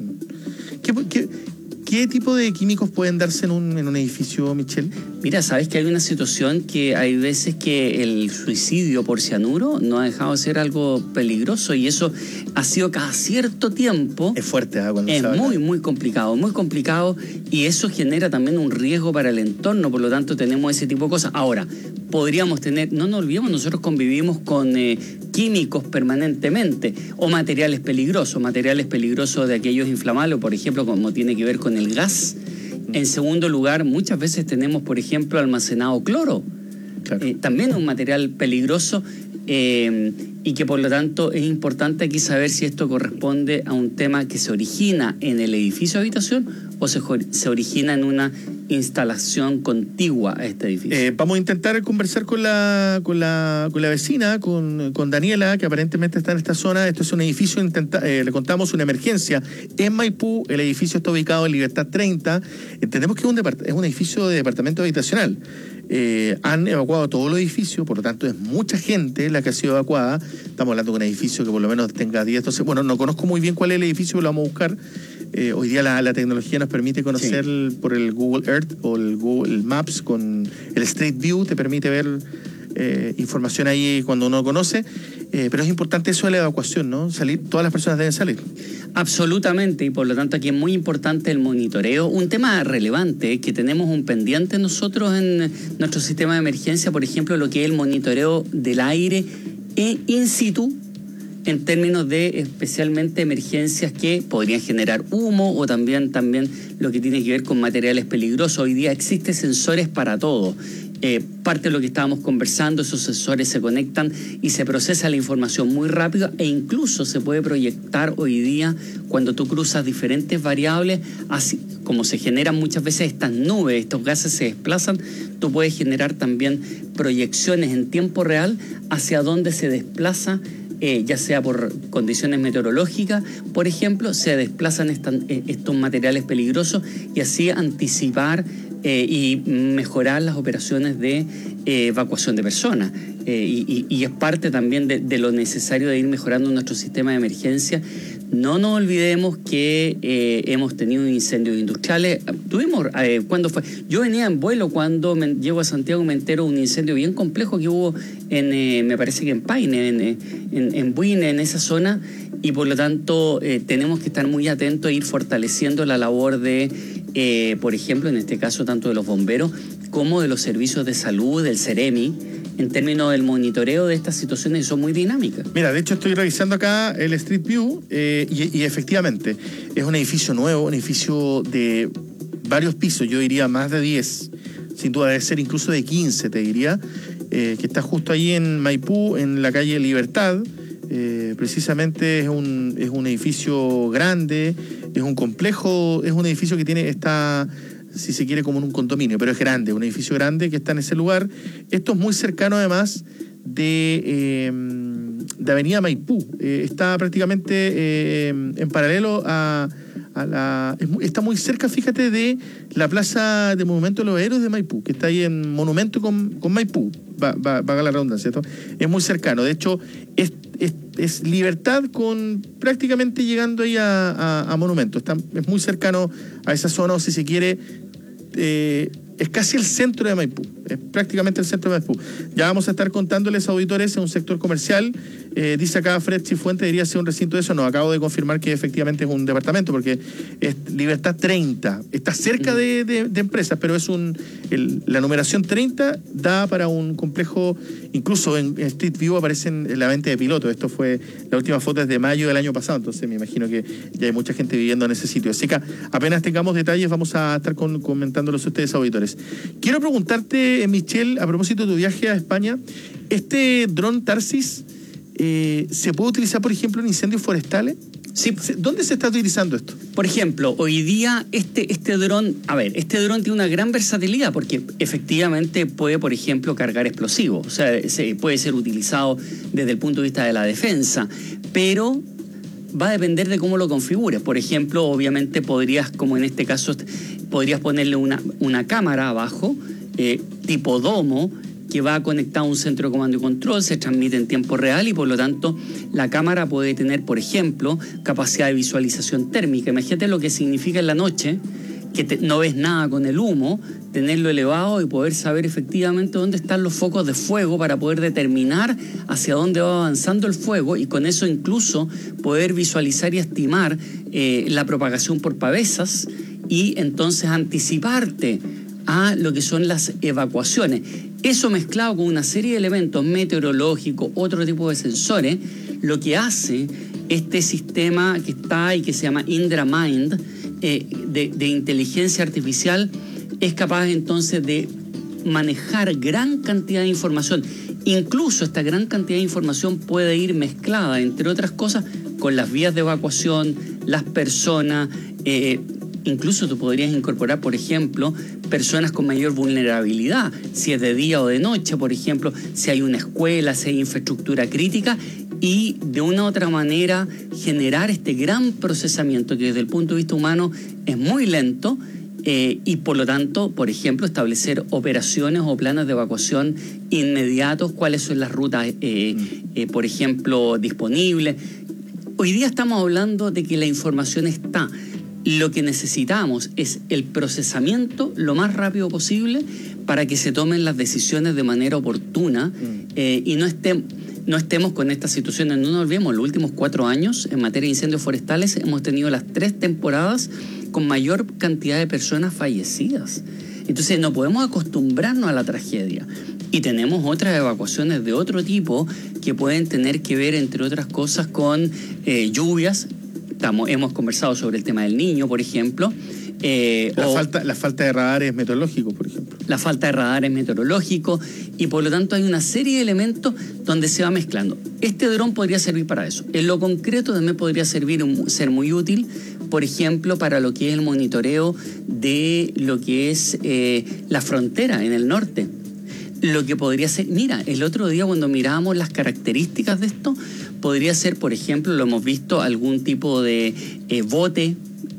¿Qué tipo de químicos pueden darse en un edificio, Michelle? Mira, sabes que hay una situación que hay veces que el suicidio por cianuro no ha dejado de ser algo peligroso, y eso ha sido cada cierto tiempo. Es fuerte, cuando es muy complicado, y eso genera también un riesgo para el entorno, por lo tanto tenemos ese tipo de cosas. Ahora, podríamos tener, no nos olvidemos, nosotros convivimos con químicos permanentemente, o materiales peligrosos de aquellos inflamables, por ejemplo, como tiene que ver con el gas. En segundo lugar, muchas veces tenemos, por ejemplo, almacenado cloro. Claro. También un material peligroso, y que por lo tanto es importante aquí saber si esto corresponde a un tema que se origina en el edificio de habitación o se origina en una instalación contigua a este edificio. Vamos a intentar conversar con la vecina, con Daniela, que aparentemente está en esta zona. Esto es un edificio, le contamos una emergencia en Maipú. El edificio está ubicado en Libertad 30. Entendemos que es un edificio de departamento habitacional. Han evacuado todo el edificio, por lo tanto es mucha gente la que ha sido evacuada. Estamos hablando de un edificio que por lo menos tenga 10, 12. Bueno, no conozco muy bien cuál es el edificio, pero lo vamos a buscar. Hoy día la tecnología nos permite conocer por el Google Earth o el Google Maps, con el Street View te permite ver información ahí cuando uno conoce. Pero es importante eso de la evacuación, ¿no? Todas las personas deben salir. Absolutamente, y por lo tanto aquí es muy importante el monitoreo. Un tema relevante que tenemos un pendiente nosotros en nuestro sistema de emergencia, por ejemplo, lo que es el monitoreo del aire in situ, en términos de especialmente emergencias que podrían generar humo, o también lo que tiene que ver con materiales peligrosos. Hoy día existen sensores para todo. Parte de lo que estábamos conversando, esos sensores se conectan y se procesa la información muy rápido, e incluso se puede proyectar hoy día cuando tú cruzas diferentes variables, así como se generan muchas veces estas nubes, estos gases se desplazan, tú puedes generar también proyecciones en tiempo real hacia dónde se desplaza, ya sea por condiciones meteorológicas, por ejemplo, se desplazan estos materiales peligrosos, y así anticipar y mejorar las operaciones de evacuación de personas. Y es parte también de lo necesario de ir mejorando nuestro sistema de emergencia. No nos olvidemos que hemos tenido incendios industriales. ¿Cuándo fue? Yo venía en vuelo cuando llego a Santiago, me entero de un incendio bien complejo que hubo me parece que en Paine, en Buine, en esa zona, y por lo tanto tenemos que estar muy atentos e ir fortaleciendo la labor de, por ejemplo, en este caso, tanto de los bomberos como de los servicios de salud, del CEREMI, en términos del monitoreo de estas situaciones que son muy dinámicas. Mira, de hecho estoy revisando acá el Street View y efectivamente es un edificio nuevo, un edificio de varios pisos, yo diría más de 10, sin duda debe ser incluso de 15, te diría, que está justo ahí en Maipú, en la calle Libertad. Precisamente es un edificio grande, es un complejo, es un edificio que está, si se quiere, como en un condominio, pero es grande, un edificio grande que está en ese lugar. Esto es muy cercano además de Avenida Maipú, está prácticamente en paralelo está muy cerca, fíjate, de la Plaza de Monumento de los Héroes de Maipú, que está ahí en Monumento con Maipú, vaga la redundancia, ¿cierto? Es muy cercano, de hecho es Libertad con prácticamente llegando ahí a Monumento, es muy cercano a esa zona, o si se quiere, es casi el centro de Maipú, es prácticamente el centro de Maipú. Ya vamos a estar contándoles, auditores, en un sector comercial. Dice acá Fred Cifuente, debería ser un recinto de eso. No, acabo de confirmar que efectivamente es un departamento, porque es Libertad 30. Está cerca de empresas, pero es la numeración 30 da para un complejo. Incluso en Street View aparecen la venta de pilotos. Esto fue, la última foto es de mayo del año pasado, entonces me imagino que ya hay mucha gente viviendo en ese sitio. Así que apenas tengamos detalles vamos a estar comentándolos a ustedes, auditores. Quiero preguntarte, Oye, Michelle, a propósito de tu viaje a España, ¿este dron Tarsis se puede utilizar, por ejemplo, en incendios forestales? Sí. ¿Dónde se está utilizando esto? Por ejemplo, hoy día este dron tiene una gran versatilidad porque efectivamente puede, por ejemplo, cargar explosivos. O sea, puede ser utilizado desde el punto de vista de la defensa, pero va a depender de cómo lo configures. Por ejemplo, obviamente podrías, como en este caso, podrías ponerle una cámara abajo, tipo domo, que va conectado a un centro de comando y control, se transmite en tiempo real y por lo tanto la cámara puede tener, por ejemplo, capacidad de visualización térmica. Imagínate lo que significa en la noche, que no ves nada con el humo, tenerlo elevado y poder saber efectivamente dónde están los focos de fuego para poder determinar hacia dónde va avanzando el fuego y con eso incluso poder visualizar y estimar la propagación por pavesas y entonces anticiparte a lo que son las evacuaciones. Eso mezclado con una serie de elementos meteorológicos, otro tipo de sensores, lo que hace este sistema que está y que se llama Indra Mind, de inteligencia artificial, es capaz entonces de manejar gran cantidad de información. Incluso esta gran cantidad de información puede ir mezclada, entre otras cosas, con las vías de evacuación, las personas. Incluso tú podrías incorporar, por ejemplo, personas con mayor vulnerabilidad, si es de día o de noche, por ejemplo, si hay una escuela, si hay infraestructura crítica, y de una u otra manera generar este gran procesamiento que desde el punto de vista humano es muy lento y por lo tanto, por ejemplo, establecer operaciones o planes de evacuación inmediatos, cuáles son las rutas, por ejemplo, disponibles. Hoy día estamos hablando de que la información está. Lo que necesitamos es el procesamiento lo más rápido posible para que se tomen las decisiones de manera oportuna y no estemos con estas situaciones. No nos olvidemos, los últimos 4 años en materia de incendios forestales hemos tenido las 3 temporadas con mayor cantidad de personas fallecidas. Entonces no podemos acostumbrarnos a la tragedia. Y tenemos otras evacuaciones de otro tipo que pueden tener que ver, entre otras cosas, con lluvias. Hemos conversado sobre el tema del Niño, por ejemplo. La falta de radares meteorológicos, por ejemplo. La falta de radares meteorológicos y por lo tanto hay una serie de elementos donde se va mezclando. Este dron podría servir para eso. En lo concreto también podría ser muy útil, por ejemplo, para lo que es el monitoreo de lo que es la frontera en el norte. Lo que podría ser, mira, el otro día cuando mirábamos las características de esto, podría ser, por ejemplo, lo hemos visto, algún tipo de bote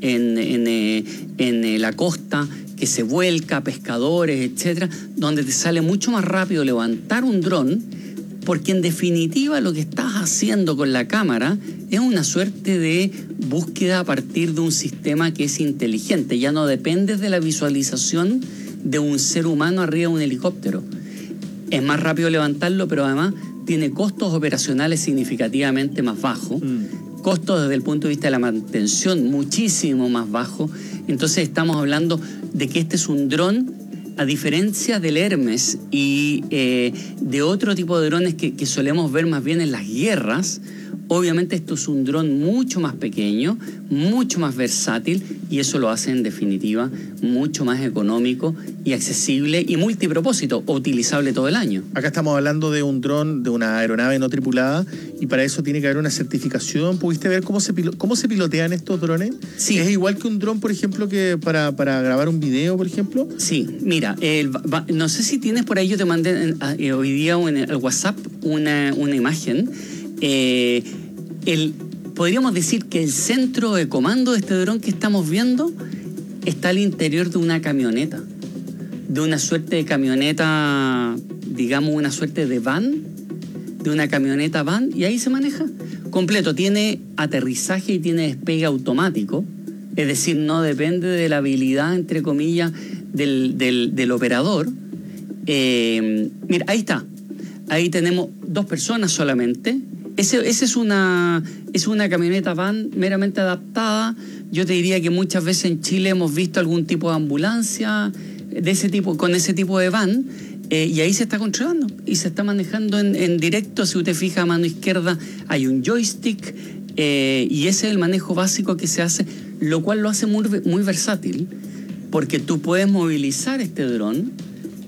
en la costa que se vuelca, pescadores, etcétera, donde te sale mucho más rápido levantar un dron, porque en definitiva lo que estás haciendo con la cámara es una suerte de búsqueda a partir de un sistema que es inteligente. Ya no dependes de la visualización de un ser humano arriba de un helicóptero. Es más rápido levantarlo, pero además tiene costos operacionales significativamente más bajos, costos desde el punto de vista de la mantención muchísimo más bajos. Entonces estamos hablando de que este es un dron, a diferencia del Hermes y de otro tipo de drones que solemos ver más bien en las guerras. Obviamente esto es un dron mucho más pequeño, mucho más versátil y eso lo hace en definitiva mucho más económico y accesible y multipropósito o utilizable todo el año. Acá estamos hablando de un dron, de una aeronave no tripulada y para eso tiene que haber una certificación. ¿Pudiste ver cómo se pilotean estos drones? Sí. ¿Es igual que un dron, por ejemplo, que para grabar un video, por ejemplo? Sí, mira, no sé si tienes por ahí, yo te mandé hoy día en el WhatsApp una imagen. Podríamos decir que el centro de comando de este dron que estamos viendo está al interior de una camioneta, de una suerte de camioneta, digamos una suerte de van, de una camioneta van, y ahí se maneja completo. Tiene aterrizaje y tiene despegue automático, es decir, no depende de la habilidad, entre comillas, del operador. Mira, ahí está. Ahí tenemos 2 personas solamente. Ese es una camioneta van meramente adaptada. Yo te diría que muchas veces en Chile hemos visto algún tipo de ambulancia de ese tipo, con ese tipo de van, y ahí se está controlando y se está manejando en directo. Si usted fija a mano izquierda hay un joystick y ese es el manejo básico que se hace, lo cual lo hace muy versátil, porque tú puedes movilizar este dron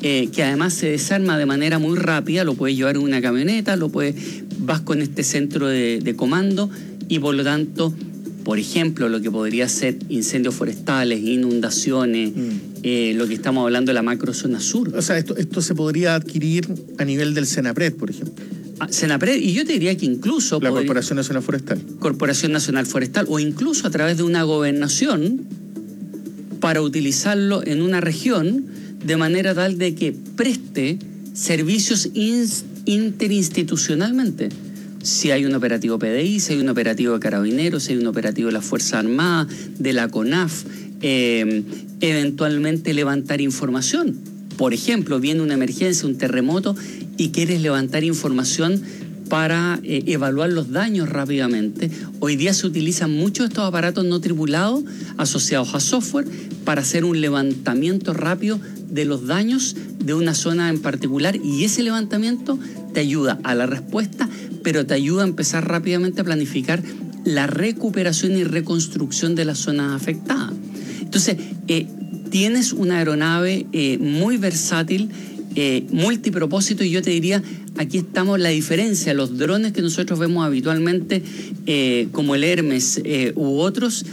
que además se desarma de manera muy rápida, lo puedes llevar en una camioneta, vas con este centro de comando y por lo tanto, por ejemplo, lo que podría ser incendios forestales, inundaciones, lo que estamos hablando de la macrozona sur. O sea, esto se podría adquirir a nivel del Senapred, por ejemplo. Senapred, y yo te diría que incluso... La Corporación Nacional Forestal. Corporación Nacional Forestal, o incluso a través de una gobernación para utilizarlo en una región de manera tal de que preste servicios interinstitucionalmente. Si hay un operativo PDI, si hay un operativo de Carabineros, si hay un operativo de las Fuerzas Armadas, de la CONAF, eventualmente levantar información. Por ejemplo, viene una emergencia, un terremoto, y quieres levantar información para evaluar los daños rápidamente. Hoy día se utilizan muchos de estos aparatos no tripulados asociados a software para hacer un levantamiento rápido de los daños de una zona en particular, y ese levantamiento te ayuda a la respuesta, pero te ayuda a empezar rápidamente a planificar la recuperación y reconstrucción de las zonas afectadas. Entonces, tienes una aeronave muy versátil, multipropósito, y yo te diría, aquí estamos la diferencia. Los drones que nosotros vemos habitualmente, como el Hermes u otros,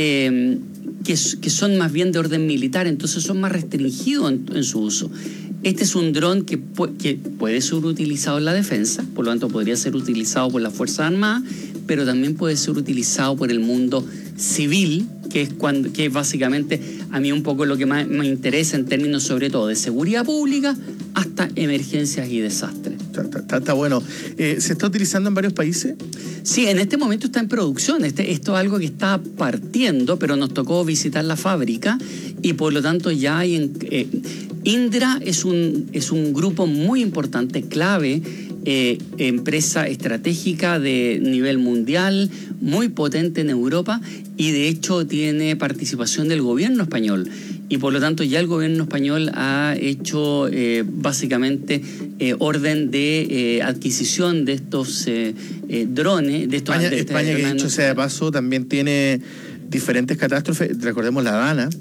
que son más bien de orden militar, entonces son más restringidos en su uso. Este es un dron que puede ser utilizado en la defensa, por lo tanto podría ser utilizado por las Fuerzas Armadas, pero también puede ser utilizado por el mundo civil, que es básicamente a mí un poco lo que más me interesa en términos sobre todo de seguridad pública hasta emergencias y desastres. Está bueno. ¿Se está utilizando en varios países? Sí, en este momento está en producción. Esto es algo que está partiendo, pero nos tocó visitar la fábrica y por lo tanto ya hay... Indra es un grupo muy importante, clave, empresa estratégica de nivel mundial, muy potente en Europa, y de hecho tiene participación del gobierno español. Y por lo tanto ya el gobierno español ha hecho básicamente orden de adquisición de estos drones. España, que dicho sea de paso, también tiene diferentes catástrofes. Recordemos la Dana.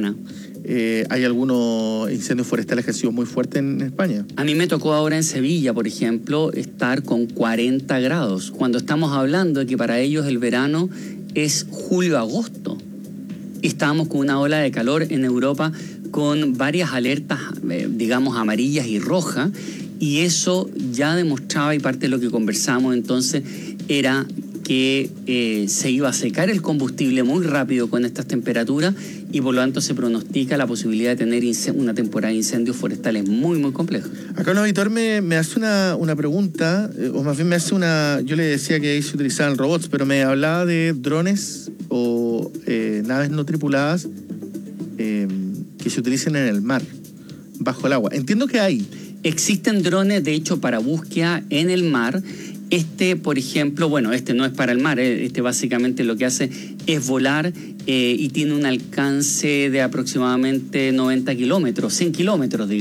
Hay algunos incendios forestales que han sido muy fuertes en España. A mí me tocó ahora en Sevilla, por ejemplo, estar con 40 grados, cuando estamos hablando de que para ellos el verano es julio-agosto. Estábamos con una ola de calor en Europa con varias alertas, digamos, amarillas y rojas, y eso ya demostraba, y parte de lo que conversamos entonces, era que se iba a secar el combustible muy rápido con estas temperaturas, y por lo tanto se pronostica la posibilidad de tener una temporada de incendios forestales muy, muy compleja. Acá un auditor me hace una pregunta, o más bien me hace yo le decía que ahí se utilizaban robots, pero me hablaba de drones o naves no tripuladas que se utilicen en el mar, bajo el agua. Entiendo que hay. Existen drones, de hecho, para búsqueda en el mar. Por ejemplo, bueno, no es para el mar, básicamente lo que hace es volar y tiene un alcance de aproximadamente 90 kilómetros, 100 kilómetros, digamos.